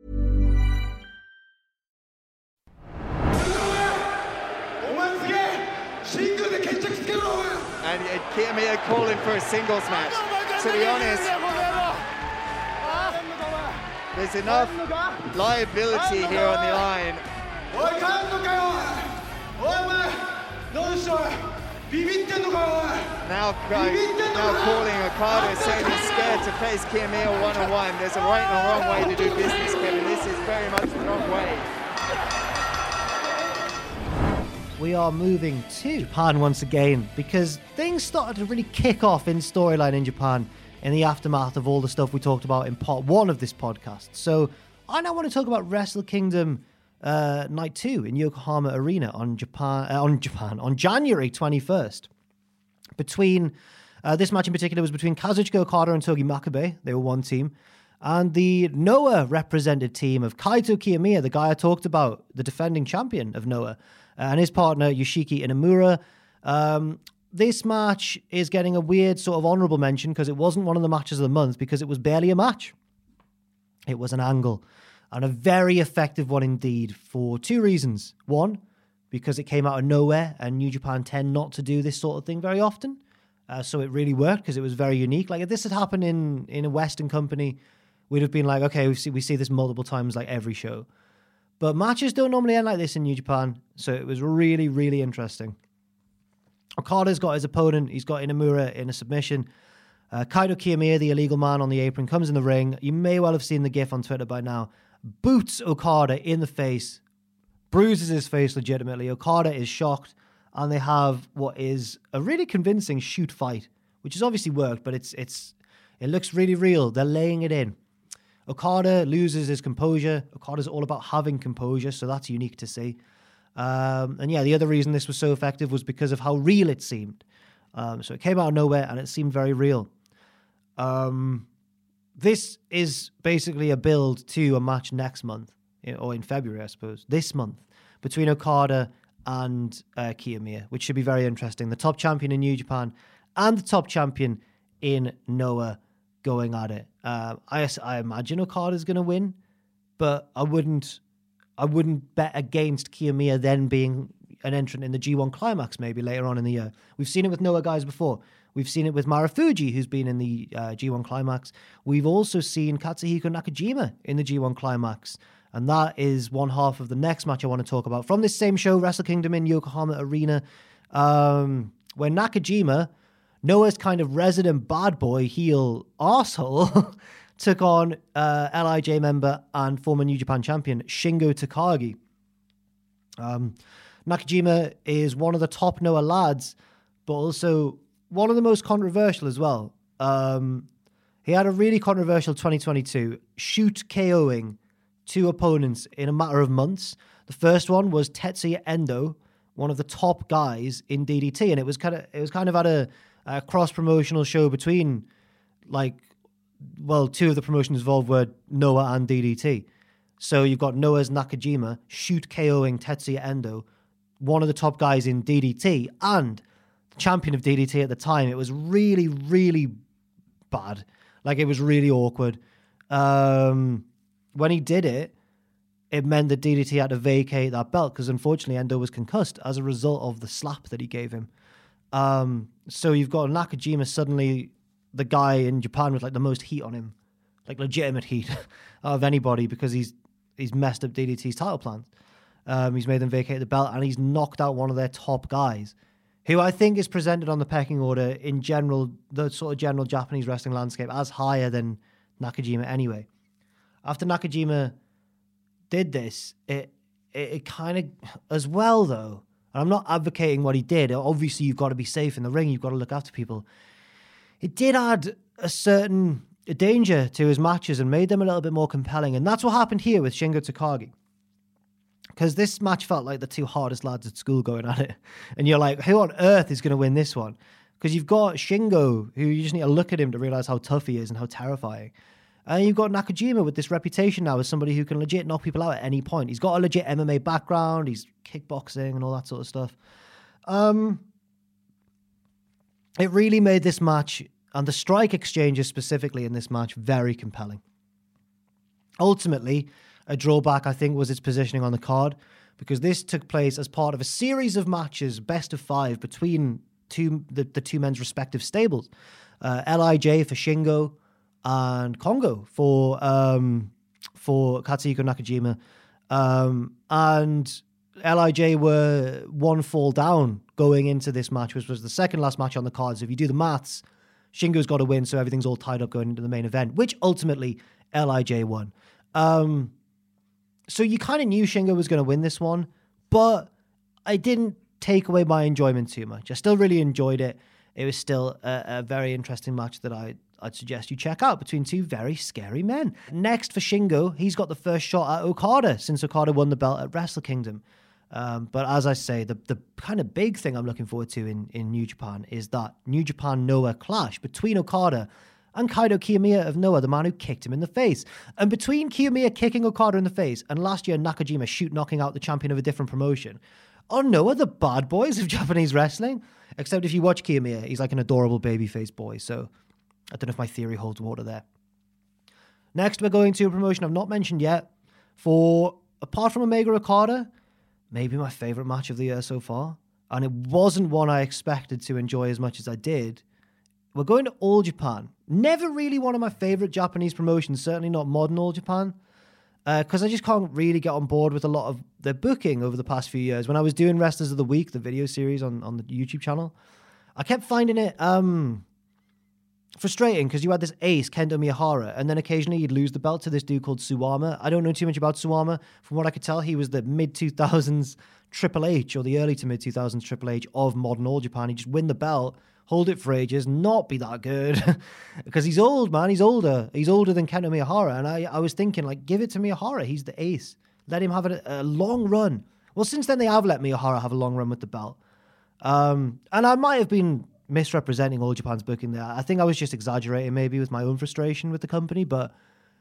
And Kiyomiya calling for a singles match. To be honest, There's enough liability here on the line. Now, now calling Okada, saying he's scared to face Kiyomiya one-on-one. There's a right and a wrong way to do business, Kevin. This is very much the wrong way. We are moving to Japan once again because things started to really kick off in storyline in Japan in the aftermath of all the stuff we talked about in part one of this podcast. So I now want to talk about Wrestle Kingdom uh, Night two in Yokohama Arena on Japan uh, on Japan on January twenty-first. Between uh, this match in particular was between Kazuchika Okada and Togi Makabe. They were one team. And the Noah represented team of Kaito Kiyomiya, the guy I talked about, the defending champion of Noah, and his partner Yoshiki Inamura. Um, this match is getting a weird sort of honorable mention because it wasn't one of the matches of the month because it was barely a match. It was an angle, and a very effective one indeed for two reasons. One, because it came out of nowhere and New Japan tend not to do this sort of thing very often. Uh, so it really worked because it was very unique. Like if this had happened in, in a Western company, we'd have been like, okay, we see, we see this multiple times like every show. But matches don't normally end like this in New Japan. So it was really, really interesting. Okada's got his opponent. He's got Inamura in a submission. Uh, Kaito Kiyomiya, the illegal man on the apron, comes in the ring. You may well have seen the gif on Twitter by now. Boots Okada in the face. Bruises his face legitimately. Okada is shocked. And they have what is a really convincing shoot fight, which has obviously worked, but it's it's it looks really real. They're laying it in. Okada loses his composure. Okada's all about having composure, so that's unique to see. Um, and yeah, the other reason this was so effective was because of how real it seemed. Um, so it came out of nowhere, and it seemed very real. Um, this is basically a build to a match next month, or in February, I suppose, this month, between Okada and uh, Kiyomiya, which should be very interesting. The top champion in New Japan and the top champion in Noah going at it. Uh, I, I imagine Okada's going to win, but I wouldn't I wouldn't bet against Kiyomiya then being an entrant in the G one Climax maybe later on in the year. We've seen it with Noah guys before. We've seen it with Marufuji, who's been in the uh, G one Climax. We've also seen Katsuhiko Nakajima in the G one Climax. And that is one half of the next match I want to talk about from this same show, Wrestle Kingdom in Yokohama Arena, um, where Nakajima, Noah's kind of resident bad boy heel arsehole, took on uh, L I J member and former New Japan champion Shingo Takagi. Um, Nakajima is one of the top Noah lads, but also one of the most controversial as well. Um, he had a really controversial twenty twenty-two, shoot KOing two opponents in a matter of months. The first one was Tetsuya Endo, one of the top guys in D D T, and it was kind of it was kind of at a, a cross promotional show between, like, well, two of the promotions involved were Noah and D D T. So you've got Noah's Nakajima shoot KOing Tetsuya Endo, one of the top guys in D D T and the champion of D D T at the time. It was really, really bad. Like, it was really awkward. Um, when he did it, it meant that D D T had to vacate that belt because unfortunately Endo was concussed as a result of the slap that he gave him. Um, so you've got Nakajima suddenly the guy in Japan with like the most heat on him, like legitimate heat out of anybody because he's he's messed up D D T's title plans. Um, he's made them vacate the belt and he's knocked out one of their top guys, who I think is presented on the pecking order in general, the sort of general Japanese wrestling landscape as higher than Nakajima anyway. After Nakajima did this, it it, it kind of, as well though, and I'm not advocating what he did, obviously you've got to be safe in the ring, you've got to look after people. It did add a certain danger to his matches and made them a little bit more compelling, and that's what happened here with Shingo Takagi. Because this match felt like the two hardest lads at school going at it. And you're like, who on earth is going to win this one? Because you've got Shingo, who you just need to look at him to realize how tough he is and how terrifying. And you've got Nakajima with this reputation now as somebody who can legit knock people out at any point. He's got a legit M M A background. He's kickboxing and all that sort of stuff. Um, it really made this match, and the strike exchanges specifically in this match, very compelling. Ultimately, a drawback, I think, was its positioning on the card, because this took place as part of a series of matches, best of five, between two the, the two men's respective stables. Uh, L I J for Shingo and Kongo for um, for Katsuhiko Nakajima. Um, and L I J were one fall down going into this match, which was the second last match on the card. So if you do the maths, Shingo's got to win, so everything's all tied up going into the main event, which ultimately L I J won. Um, so you kind of knew Shingo was going to win this one, but I didn't take away my enjoyment too much. I still really enjoyed it. It was still a, a very interesting match that I, I'd suggest you check out between two very scary men. Next for Shingo, he's got the first shot at Okada since Okada won the belt at Wrestle Kingdom. Um, but as I say, the, the kind of big thing I'm looking forward to in, in New Japan is that New Japan Noah clash between Okada and Kaito Kiyomiya of Noah, the man who kicked him in the face. And between Kiyomiya kicking Okada in the face and last year Nakajima shoot knocking out the champion of a different promotion, are Noah the bad boys of Japanese wrestling? Except if you watch Kiyomiya, he's like an adorable babyface boy. So I don't know if my theory holds water there. Next, we're going to a promotion I've not mentioned yet. For, apart from Omega Okada, maybe my favorite match of the year so far. And it wasn't one I expected to enjoy as much as I did. We're going to All Japan. Never really one of my favorite Japanese promotions, certainly not modern All Japan. Because uh, I just can't really get on board with a lot of their booking over the past few years. When I was doing Wrestlers of the Week, the video series on, on the YouTube channel, I kept finding it um, frustrating because you had this ace, Kento Miyahara, and then occasionally you'd lose the belt to this dude called Suwama. I don't know too much about Suwama. From what I could tell, he was the mid two thousands Triple H, or the early to mid two thousands Triple H of modern All Japan. He'd just win the belt, hold it for ages, not be that good. Because he's old, man. He's older. He's older than Kento Miyahara. And I, I was thinking, like, give it to Miyahara. He's the ace. Let him have a, a long run. Well, since then, they have let Miyahara have a long run with the belt. Um, and I might have been misrepresenting All Japan's booking there. I think I was just exaggerating maybe with my own frustration with the company. But,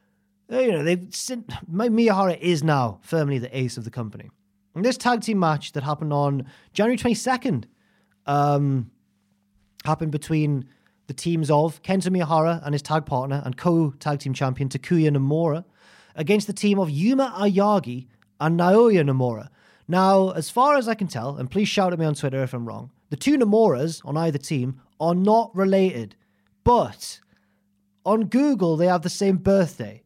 you know, they've Miyahara is now firmly the ace of the company. And this tag team match that happened on January twenty-second, um... happened between the teams of Kento Miyahara and his tag partner and co-tag team champion Takuya Nomura against the team of Yuma Aoyagi and Naoya Nomura. Now, as far as I can tell, and please shout at me on Twitter if I'm wrong, the two Nomuras on either team are not related, but on Google they have the same birthday.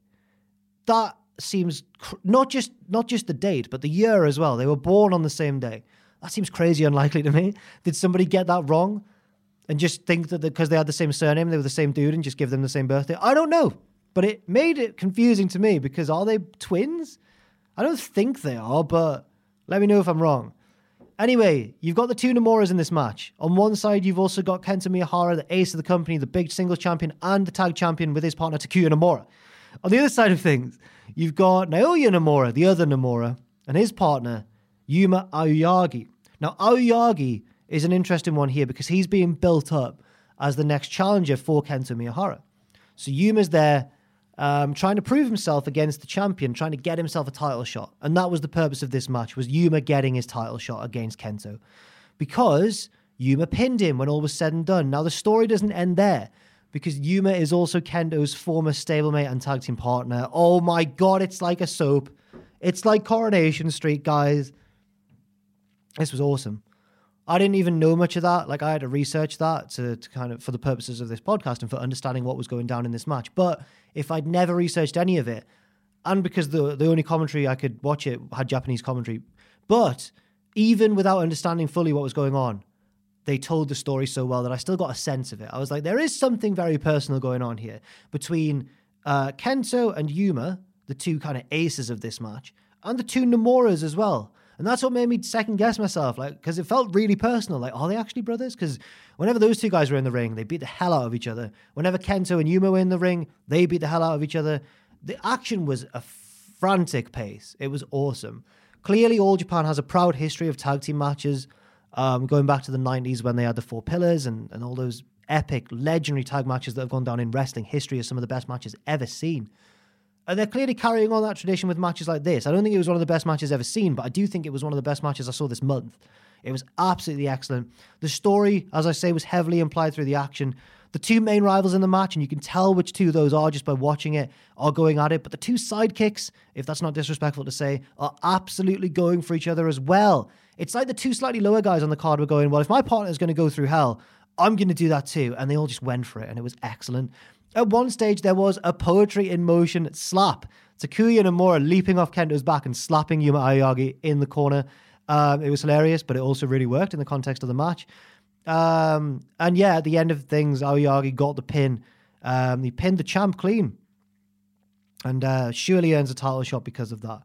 That seems cr- not just not just the date, but the year as well. They were born on the same day. That seems crazy unlikely to me. Did somebody get that wrong? And just think that because they had the same surname, they were the same dude and just give them the same birthday. I don't know. But it made it confusing to me because are they twins? I don't think they are, but let me know if I'm wrong. Anyway, you've got the two Nomuras in this match. On one side, you've also got Kento Miyahara, the ace of the company, the big singles champion, and the tag champion with his partner Takuya Nomura. On the other side of things, you've got Naoya Nomura, the other Nomura, and his partner, Yuma Aoyagi. Now, Aoyagi is an interesting one here because he's being built up as the next challenger for Kento Miyahara. So Yuma's there um, trying to prove himself against the champion, trying to get himself a title shot. And that was the purpose of this match, was Yuma getting his title shot against Kento. Because Yuma pinned him when all was said and done. Now the story doesn't end there because Yuma is also Kento's former stablemate and tag team partner. Oh my God, it's like a soap. It's like Coronation Street, guys. This was awesome. I didn't even know much of that. Like I had to research that to, to kind of, for the purposes of this podcast and for understanding what was going down in this match. But if I'd never researched any of it, and because the the only commentary I could watch it had Japanese commentary, but even without understanding fully what was going on, they told the story so well that I still got a sense of it. I was like, there is something very personal going on here between uh, Kento and Yuma, the two kind of aces of this match, and the two Nomuras as well. And that's what made me second guess myself, like, because it felt really personal. Like, are they actually brothers? Because whenever those two guys were in the ring, they beat the hell out of each other. Whenever Kento and Yuma were in the ring, they beat the hell out of each other. The action was a frantic pace. It was awesome. Clearly, All Japan has a proud history of tag team matches, um, going back to the nineties when they had the Four Pillars and, and all those epic, legendary tag matches that have gone down in wrestling history as some of the best matches ever seen. And they're clearly carrying on that tradition with matches like this. I don't think it was one of the best matches ever seen, but I do think it was one of the best matches I saw this month. It was absolutely excellent. The story, as I say, was heavily implied through the action. The two main rivals in the match, and you can tell which two of those are just by watching it, are going at it. But the two sidekicks, if that's not disrespectful to say, are absolutely going for each other as well. It's like the two slightly lower guys on the card were going, well, if my partner is going to go through hell, I'm going to do that too. And they all just went for it, and it was excellent. At one stage, there was a poetry in motion slap Takuya Nomura leaping off Kento's back and slapping Yuma Aoyagi in the corner. Um, it was hilarious, but it also really worked in the context of the match. Um, and yeah, at the end of things, Aoyagi got the pin. Um, he pinned the champ clean. And uh, surely earns a title shot because of that.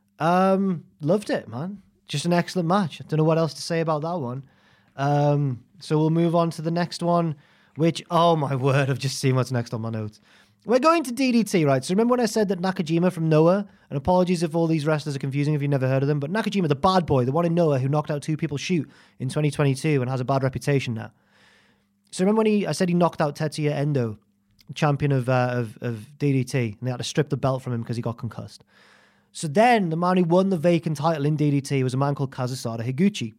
Um, loved it, man. Just an excellent match. I don't know what else to say about that one. Um, so we'll move on to the next one, which, oh my word, I've just seen what's next on my notes. We're going to D D T, right? So remember when I said that Nakajima from Noah, and apologies if all these wrestlers are confusing if you've never heard of them, but Nakajima, the bad boy, the one in Noah who knocked out two people shoot in twenty twenty-two and has a bad reputation now. So remember when he, I said he knocked out Tetsuya Endo, champion of, uh, of, of D D T, and they had to strip the belt from him because he got concussed. So then the man who won the vacant title in D D T was a man called Kazusada Higuchi.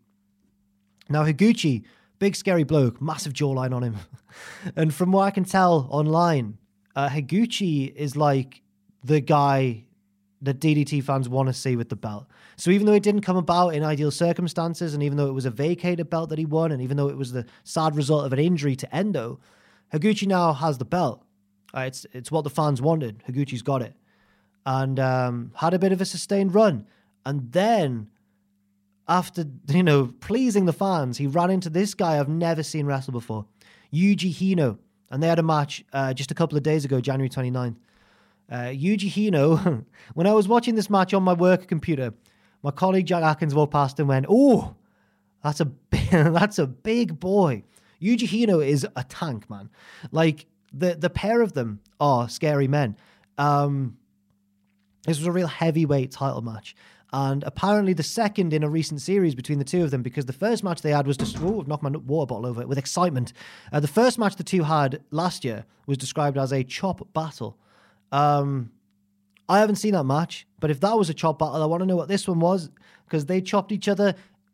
Now Higuchi, big scary bloke, massive jawline on him. And from what I can tell online, Uh, Higuchi is like the guy that D D T fans want to see with the belt. So even though it didn't come about in ideal circumstances, and even though it was a vacated belt that he won, and even though it was the sad result of an injury to Endo, Higuchi now has the belt. Uh, it's it's what the fans wanted. Higuchi's got it. And um, had a bit of a sustained run. And then, after, you know, pleasing the fans, he ran into this guy I've never seen wrestle before, Yuji Hino. And they had a match uh, just a couple of days ago, January twenty-ninth. Uh, Yuji Hino, when I was watching this match on my work computer, my colleague Jack Atkins walked past and went, oh, that's a big, that's a big boy. Yuji Hino is a tank, man. Like, the, the pair of them are scary men. Um, this was a real heavyweight title match. And apparently the second in a recent series between the two of them, because the first match they had was just, oh, I've knocked my water bottle over it with excitement. Uh, the first match the two had last year was described as a chop battle. Um, I haven't seen that match, but if that was a chop battle, I want to know what this one was, because they chopped each other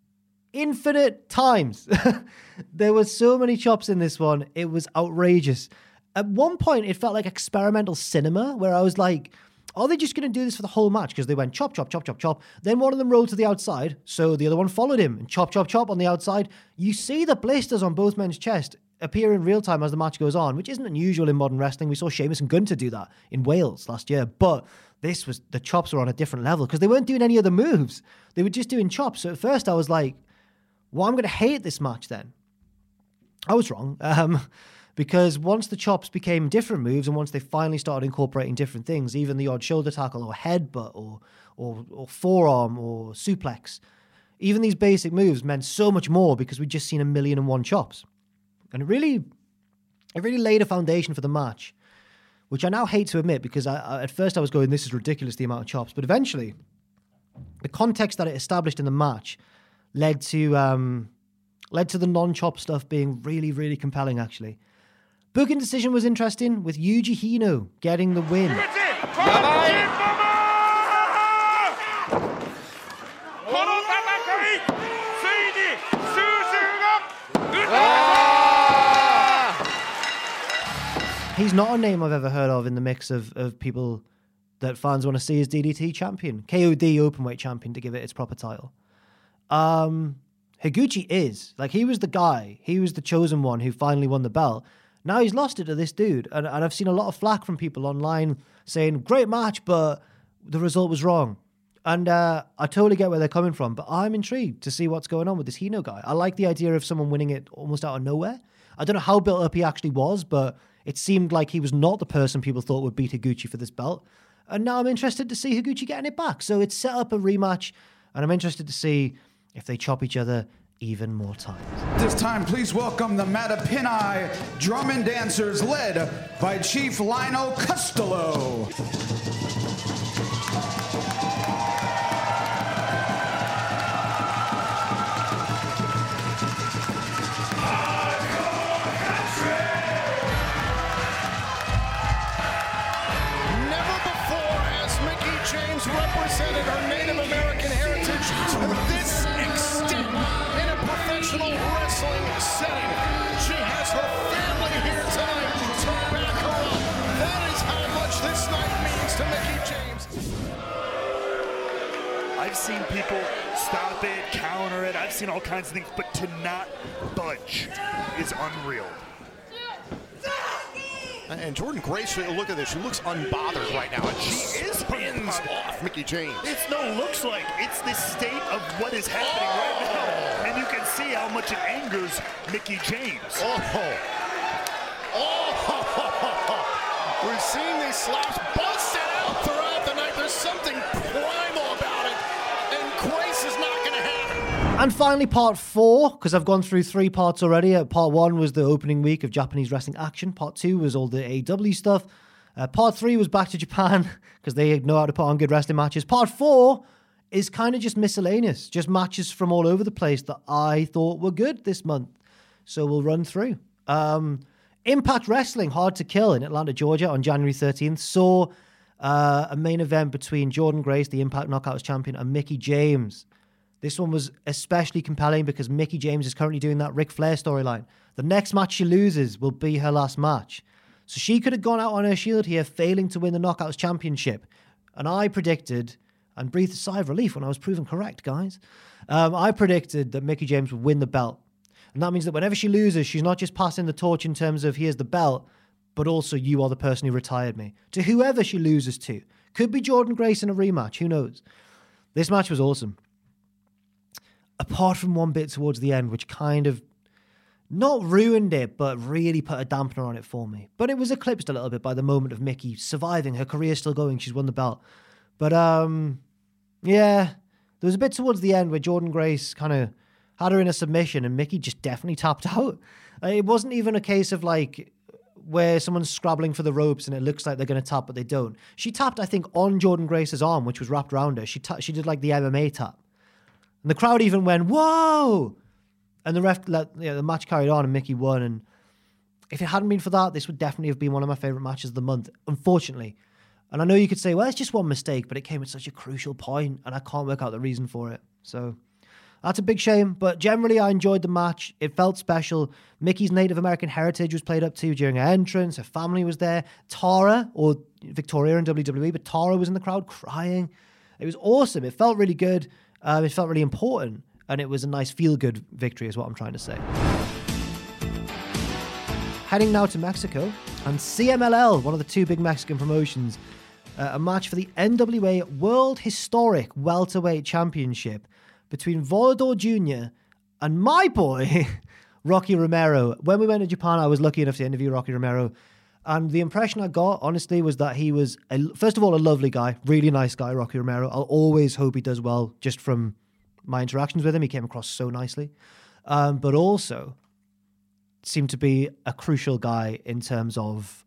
infinite times. There were so many chops in this one. It was outrageous. At one point, it felt like experimental cinema, where I was like, are they just going to do this for the whole match? Because they went chop, chop, chop, chop, chop. Then one of them rolled to the outside, so the other one followed him and chop, chop, chop on the outside. You see the blisters on both men's chest appear in real time as the match goes on, which isn't unusual in modern wrestling. We saw Sheamus and Gunther do that in Wales last year, but this was, the chops were on a different level because they weren't doing any other moves. They were just doing chops. So at first I was like, well, I'm going to hate this match then. I was wrong. Um... Because once the chops became different moves and once they finally started incorporating different things, even the odd shoulder tackle or headbutt or, or, or forearm or suplex, even these basic moves meant so much more because we'd just seen a million and one chops. And it really, it really laid a foundation for the match, which I now hate to admit because I, I, at first I was going, this is ridiculous, the amount of chops. But eventually, the context that it established in the match led to, um, led to the non-chop stuff being really, really compelling, actually. Booking decision was interesting, with Yuji Hino getting the win. He's not a name I've ever heard of in the mix of, of people that fans want to see as D D T champion. K O D Openweight champion, to give it its proper title. Um, Higuchi is. Like, he was the guy. He was the chosen one who finally won the belt. Now he's lost it to this dude. And, and I've seen a lot of flack from people online saying, great match, but the result was wrong. And uh, I totally get where they're coming from, but I'm intrigued to see what's going on with this Hino guy. I like the idea of someone winning it almost out of nowhere. I don't know how built up he actually was, but it seemed like he was not the person people thought would beat Higuchi for this belt. And now I'm interested to see Higuchi getting it back. So it's set up a rematch, and I'm interested to see if they chop each other even more times. This time, please welcome the Mattapini Drum and Dancers, led by Chief Lionel Costello. Never before has Mickie James represented her Native American heritage to this extent. Wrestling setting. She has her family here tonight to back her up. That is how much this night means to Mickie James. I've seen people stop it, counter it. I've seen all kinds of things, but to not budge is unreal. And Jordynne Grace, look at this. She looks unbothered right now. And she is spins off Mickie James. It's no looks like. It's the state of what is happening oh. right now. And you can see how much it angers Mickie James. Oh. Oh. We've seen these slaps busted out throughout the night. There's something primal about it. And Grace is not going to have it. And finally, part four, because I've gone through three parts already. Uh, part one was the opening week of Japanese wrestling action. Part two was all the A E W stuff. Uh, part three was back to Japan, because they know how to put on good wrestling matches. Part four is kind of just miscellaneous, just matches from all over the place that I thought were good this month. So we'll run through. Um, Impact Wrestling, Hard to Kill in Atlanta, Georgia on January thirteenth saw uh, a main event between Jordynne Grace, the Impact Knockouts champion, and Mickie James. This one was especially compelling because Mickie James is currently doing that Ric Flair storyline. The next match she loses will be her last match. So she could have gone out on her shield here, failing to win the Knockouts Championship. And I predicted, and breathed a sigh of relief when I was proven correct, guys. Um, I predicted that Mickie James would win the belt. And that means that whenever she loses, she's not just passing the torch in terms of, here's the belt, but also, you are the person who retired me. To whoever she loses to. Could be Jordynne Grace in a rematch, who knows? This match was awesome. Apart from one bit towards the end, which kind of not ruined it, but really put a dampener on it for me. But it was eclipsed a little bit by the moment of Mickie surviving. Her career's still going. She's won the belt. But, um, yeah, there was a bit towards the end where Jordynne Grace kind of had her in a submission and Mickie just definitely tapped out. It wasn't even a case of, like, where someone's scrabbling for the ropes and it looks like they're going to tap, but they don't. She tapped, I think, on Jordynne Grace's arm, which was wrapped around her. She, ta- she did, like, the M M A tap. And the crowd even went, whoa! And the ref let you know, the match carried on and Mickie won. And if it hadn't been for that, this would definitely have been one of my favorite matches of the month, unfortunately. And I know you could say, well, it's just one mistake, but it came at such a crucial point and I can't work out the reason for it. So that's a big shame. But generally, I enjoyed the match. It felt special. Mickie's Native American heritage was played up too during her entrance. Her family was there. Tara, or Victoria in W W E, but Tara was in the crowd crying. It was awesome. It felt really good. Um, it felt really important, and it was a nice feel-good victory is what I'm trying to say. Heading now to Mexico, and C M L L, one of the two big Mexican promotions, uh, a match for the N W A World Historic Welterweight Championship between Volador Junior and my boy, Rocky Romero. When we went to Japan, I was lucky enough to interview Rocky Romero, and the impression I got, honestly, was that he was, a, first of all, a lovely guy, really nice guy, Rocky Romero. I'll always hope he does well just from my interactions with him. He came across so nicely. Um, but also seemed to be a crucial guy in terms of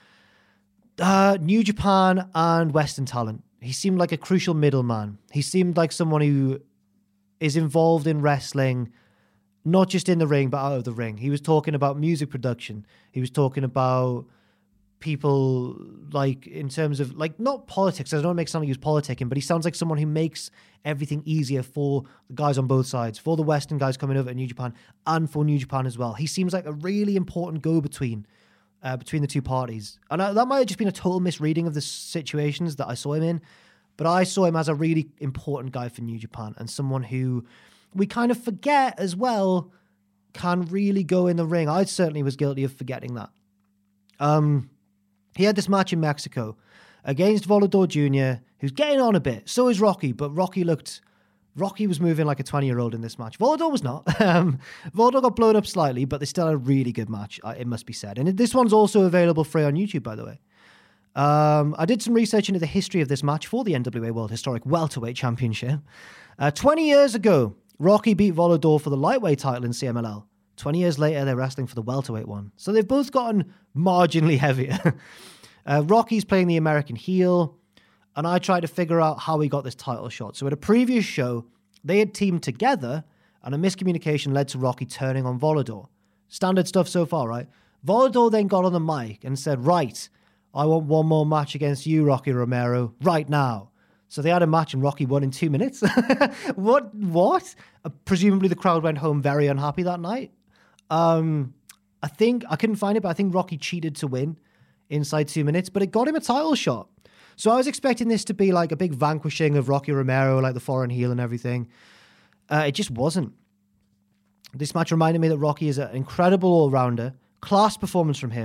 uh, New Japan and Western talent. He seemed like a crucial middleman. He seemed like someone who is involved in wrestling, not just in the ring, but out of the ring. He was talking about music production. He was talking about people, like, in terms of, like, not politics. I don't make sound like he was politicking, but he sounds like someone who makes everything easier for the guys on both sides, for the Western guys coming over to New Japan, and for New Japan as well. He seems like a really important go-between uh, between the two parties. And I, that might have just been a total misreading of the situations that I saw him in, but I saw him as a really important guy for New Japan, and someone who we kind of forget as well can really go in the ring. I certainly was guilty of forgetting that. Um... He had this match in Mexico against Volador Junior, who's getting on a bit. So is Rocky, but Rocky looked... Rocky was moving like a twenty-year-old in this match. Volador was not. um, Volador got blown up slightly, but they still had a really good match, it must be said. And this one's also available free on YouTube, by the way. Um, I did some research into the history of this match for the N W A World Historic Welterweight Championship. Uh, twenty years ago, Rocky beat Volador for the lightweight title in C M L L. twenty years later, they're wrestling for the welterweight one. So they've both gotten marginally heavier. uh, Rocky's playing the American heel, and I tried to figure out how he got this title shot. So at a previous show, they had teamed together, and a miscommunication led to Rocky turning on Volador. Standard stuff so far, right? Volador then got on the mic and said, right, I want one more match against you, Rocky Romero, right now. So they had a match and Rocky won in two minutes. what? What? Uh, presumably the crowd went home very unhappy that night. Um, I think, I couldn't find it, but I think Rocky cheated to win inside two minutes, but it got him a title shot. So I was expecting this to be like a big vanquishing of Rocky Romero, like the foreign heel and everything. Uh, it just wasn't. This match reminded me that Rocky is an incredible all-rounder, class performance from him,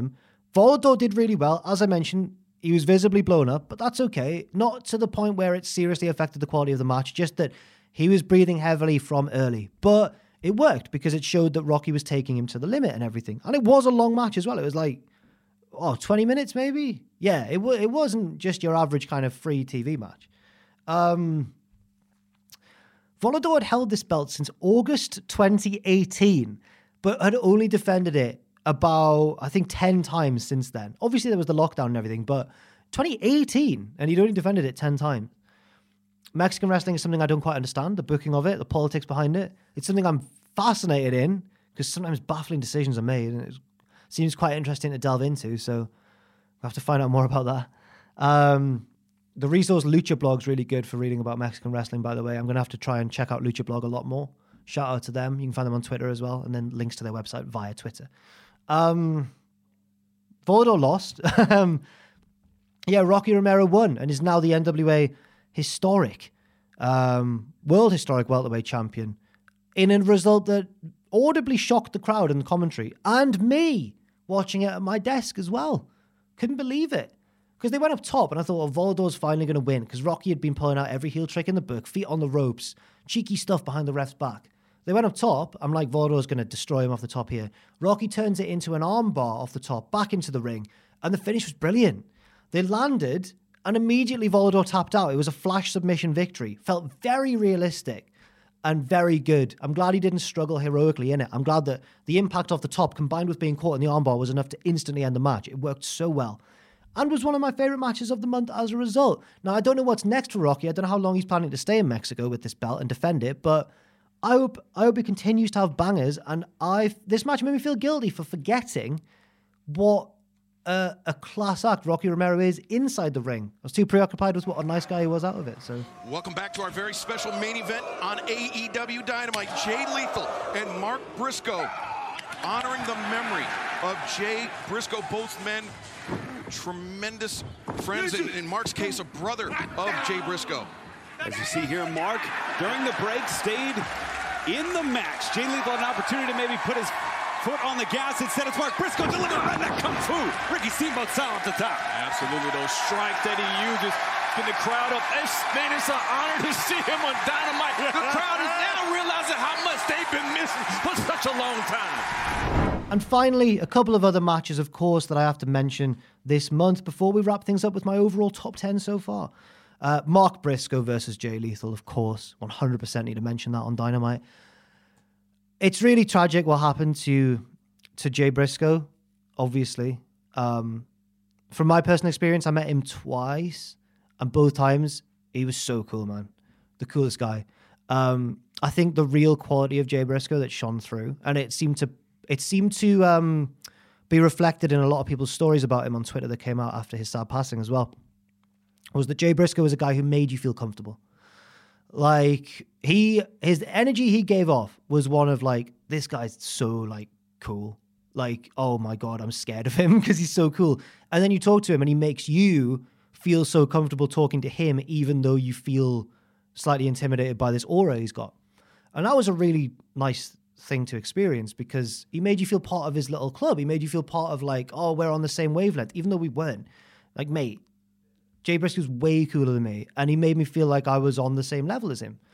Volador did really well. As I mentioned, he was visibly blown up, but that's okay. Not to the point where it seriously affected the quality of the match, just that he was breathing heavily from early. But it worked because it showed that Rocky was taking him to the limit and everything. And it was a long match as well. It was like, oh, twenty minutes maybe? Yeah, it, w- it wasn't just your average kind of free T V match. Um, Volador had held this belt since August twenty eighteen, but had only defended it about, I think, ten times since then. Obviously, there was the lockdown and everything, but twenty eighteen, and he'd only defended it ten times. Mexican wrestling is something I don't quite understand, the booking of it, the politics behind it. It's something I'm fascinated in, because sometimes baffling decisions are made, and it seems quite interesting to delve into, so I have to find out more about that. Um, the resource Lucha Blog's really good for reading about Mexican wrestling, by the way. I'm going to have to try and check out Lucha Blog a lot more. Shout out to them. You can find them on Twitter as well, and then links to their website via Twitter. Um, Volador lost. um, yeah, Rocky Romero won and is now the N W A historic, um, world historic welterweight champion in a result that audibly shocked the crowd in the commentary and me watching it at my desk as well. Couldn't believe it. Because they went up top and I thought, well, Volador's finally going to win because Rocky had been pulling out every heel trick in the book, feet on the ropes, cheeky stuff behind the ref's back. They went up top. I'm like, Volador's going to destroy him off the top here. Rocky turns it into an armbar off the top, back into the ring, and the finish was brilliant. They landed, and immediately Volador tapped out. It was a flash submission victory. Felt very realistic and very good. I'm glad he didn't struggle heroically in it. I'm glad that the impact off the top combined with being caught in the armbar was enough to instantly end the match. It worked so well. And was one of my favourite matches of the month as a result. Now, I don't know what's next for Rocky. I don't know how long he's planning to stay in Mexico with this belt and defend it, but I hope I hope he continues to have bangers. And I this match made me feel guilty for forgetting what a, a class act Rocky Romero is inside the ring. I was too preoccupied with what a nice guy he was out of it. So, welcome back to our very special main event on A E W Dynamite. Jay Lethal and Mark Briscoe honoring the memory of Jay Briscoe, both men tremendous friends, in, in Mark's case, a brother of Jay Briscoe. As you see here, Mark, during the break, stayed in the match. Jay Lethal had an opportunity to maybe put his foot on the gas. Instead, it's Mark Briscoe delivering right that kung fu. Ricky Steamboat style at the top. Absolutely, those strikes that he uses. Get the crowd up. It's, man, it's an honor to see him on Dynamite. The crowd is now realizing how much they've been missing for such a long time. And finally, a couple of other matches, of course, that I have to mention this month before we wrap things up with my overall top ten so far. Uh, Mark Briscoe versus Jay Lethal, of course. one hundred percent need to mention that on Dynamite. It's really tragic what happened to to Jay Briscoe, obviously. Um, from my personal experience, I met him twice, and both times, he was so cool, man. The coolest guy. Um, I think the real quality of Jay Briscoe that shone through, and it seemed to It seemed to um, be reflected in a lot of people's stories about him on Twitter that came out after his sad passing as well, was that Jay Briscoe was a guy who made you feel comfortable. Like, he, his energy he gave off was one of like, this guy's so like cool. Like, oh my God, I'm scared of him because he's so cool. And then you talk to him and he makes you feel so comfortable talking to him, even though you feel slightly intimidated by this aura he's got. And that was a really nice thing to experience because he made you feel part of his little club. He made you feel part of like, oh, we're on the same wavelength, even though we weren't. Like, mate, Jay Briscoe's way cooler than me, and he made me feel like I was on the same level as him.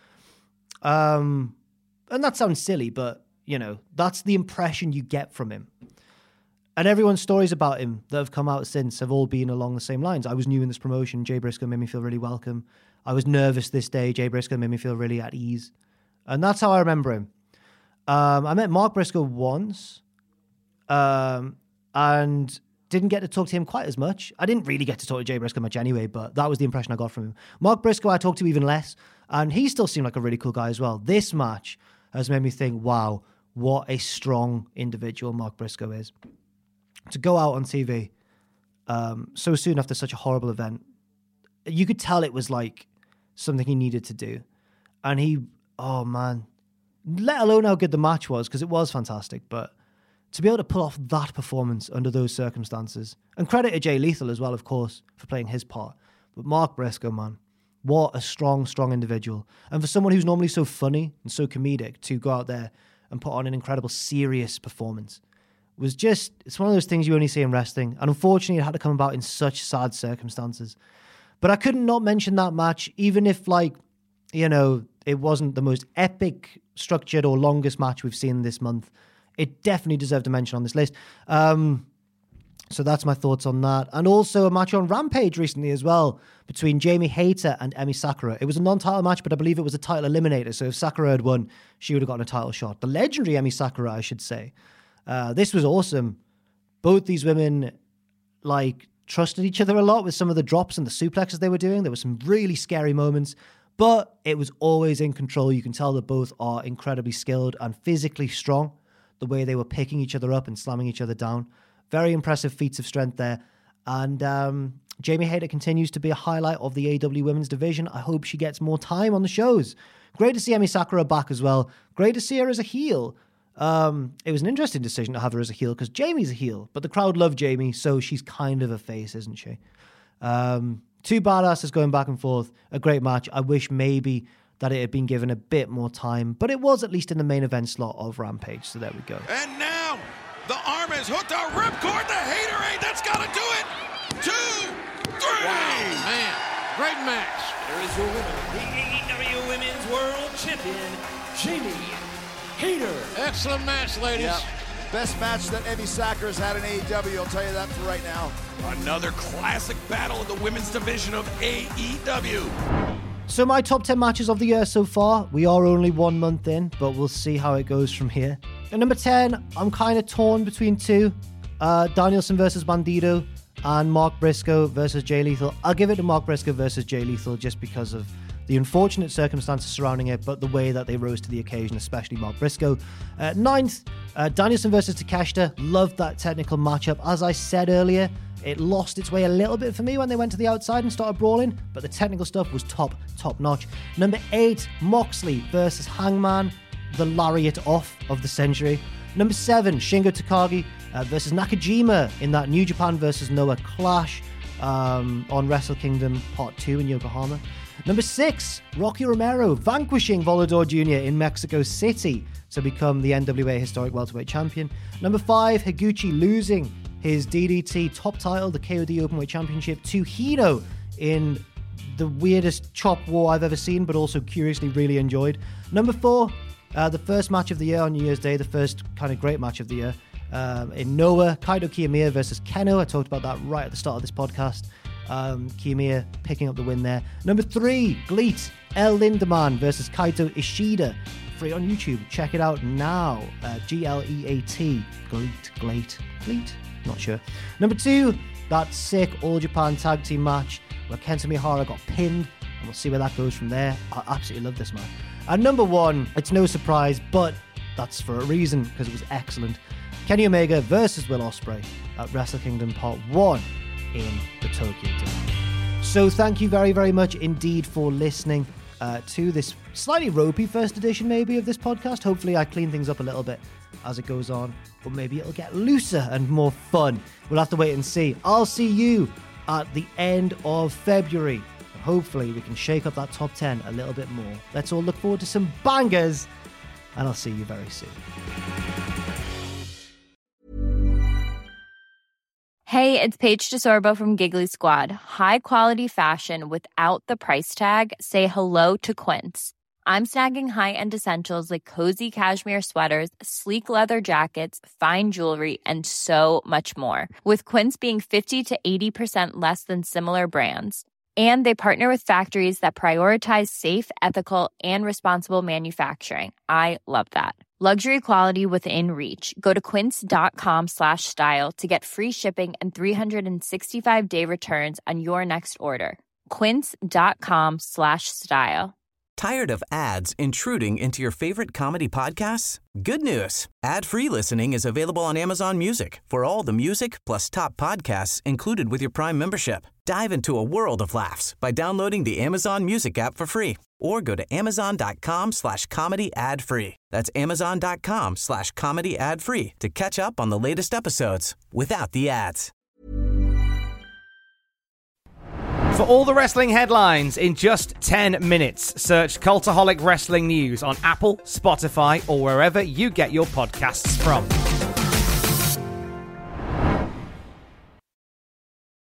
Um, and that sounds silly, but, you know, that's the impression you get from him. And everyone's stories about him that have come out since have all been along the same lines. I was new in this promotion. Jay Briscoe made me feel really welcome. I was nervous this day. Jay Briscoe made me feel really at ease. And that's how I remember him. Um, I met Mark Briscoe once um, and didn't get to talk to him quite as much. I didn't really get to talk to Jay Briscoe much anyway, but that was the impression I got from him. Mark Briscoe I talked to even less, and he still seemed like a really cool guy as well. This match has made me think, wow, what a strong individual Mark Briscoe is. To go out on T V um, so soon after such a horrible event, you could tell it was like something he needed to do. And he, oh man, let alone how good the match was, because it was fantastic, but to be able to pull off that performance under those circumstances, and credit to Jay Lethal as well, of course, for playing his part, but Mark Briscoe, man, what a strong, strong individual. And for someone who's normally so funny and so comedic, to go out there and put on an incredible, serious performance was just, it's one of those things you only see in wrestling. And unfortunately, it had to come about in such sad circumstances. But I couldn't not mention that match, even if, like, you know, it wasn't the most epic, structured, or longest match we've seen this month. It definitely deserved a mention on this list. Um, so that's my thoughts on that. And also a match on Rampage recently as well, between Jamie Hayter and Emi Sakura. It was a non-title match, but I believe it was a title eliminator. So if Sakura had won, she would have gotten a title shot. The legendary Emi Sakura, I should say. Uh, this was awesome. Both these women, like, trusted each other a lot with some of the drops and the suplexes they were doing. There were some really scary moments, but it was always in control. You can tell that both are incredibly skilled and physically strong, the way they were picking each other up and slamming each other down. Very impressive feats of strength there. And um, Jamie Hayter continues to be a highlight of the A E W Women's Division. I hope she gets more time on the shows. Great to see Emi Sakura back as well. Great to see her as a heel. Um, it was an interesting decision to have her as a heel because Jamie's a heel, but the crowd loved Jamie, so she's kind of a face, isn't she? Um, two badasses going back and forth. A great match. I wish maybe that it had been given a bit more time, but it was at least in the main event slot of Rampage, so there we go. And now, the arm is hooked on Ripcord, the Haterade, that's got to do it! Two, three! Wow, man, great match. There is your winner, the A E W Women's World Champion, Jamie Hayter. Excellent match, ladies. Yep. Best match that Emi Sakura's had in A E W, I'll tell you that for right now. Another classic battle in the women's division of A E W. So my top ten matches of the year so far. We are only one month in, but we'll see how it goes from here. At number ten, I'm kind of torn between two. Uh, Danielson versus Bandido and Mark Briscoe versus Jay Lethal. I'll give it to Mark Briscoe versus Jay Lethal just because of the unfortunate circumstances surrounding it, but the way that they rose to the occasion, especially Mark Briscoe. Uh, ninth, uh, Danielson versus Takeshita. Loved that technical matchup. As I said earlier, it lost its way a little bit for me when they went to the outside and started brawling, but the technical stuff was top, top notch. Number eight, Moxley versus Hangman, the lariat off of the century. Number seven, Shingo Takagi uh, versus Nakajima in that New Japan versus Noah clash um, on Wrestle Kingdom Part two in Yokohama. Number six, Rocky Romero vanquishing Volador Junior in Mexico City to become the N W A Historic Welterweight Champion. Number five, Higuchi losing his D D T top title, the K O D Openweight Championship, to Hino in the weirdest chop war I've ever seen, but also curiously really enjoyed. Number four, uh, the first match of the year on New Year's Day, the first kind of great match of the year, um, in Noah, Kaito Kiyomiya versus Keno. I talked about that right at the start of this podcast. Um, Kiyomiya picking up the win there. Number three, Gleat, El Lindemann versus Kaito Ishida. Free on YouTube. Check it out now. Uh, G L E A T. Gleat, Gleat, Gleat. Not sure. Number two, that sick All Japan tag team match where Kenta Miyahara got pinned, and we'll see where that goes from there. I absolutely love this match. And number one, it's no surprise, but that's for a reason, because it was excellent. Kenny Omega versus Will Ospreay at Wrestle Kingdom Part one in the Tokyo Dome. So thank you very, very much indeed for listening uh, to this slightly ropey first edition maybe of this podcast. Hopefully I clean things up a little bit as it goes on, or maybe it'll get looser and more fun. We'll have to wait and see. I'll see you at the end of February. And hopefully we can shake up that top ten a little bit more. Let's all look forward to some bangers, and I'll see you very soon. Hey, it's Paige DeSorbo from Giggly Squad. High quality fashion without the price tag. Say hello to Quince. I'm snagging high-end essentials like cozy cashmere sweaters, sleek leather jackets, fine jewelry, and so much more. With Quince being fifty to eighty percent less than similar brands. And they partner with factories that prioritize safe, ethical, and responsible manufacturing. I love that. Luxury quality within reach. Go to quince.com slash style to get free shipping and three sixty-five day returns on your next order. Quince.com slash style. Tired of ads intruding into your favorite comedy podcasts? Good news. Ad-free listening is available on Amazon Music for all the music plus top podcasts included with your Prime membership. Dive into a world of laughs by downloading the Amazon Music app for free or go to amazon.com slash comedy ad free. That's amazon.com slash comedy ad free to catch up on the latest episodes without the ads. For all the wrestling headlines in just ten minutes, search Cultaholic Wrestling News on Apple, Spotify, or wherever you get your podcasts from.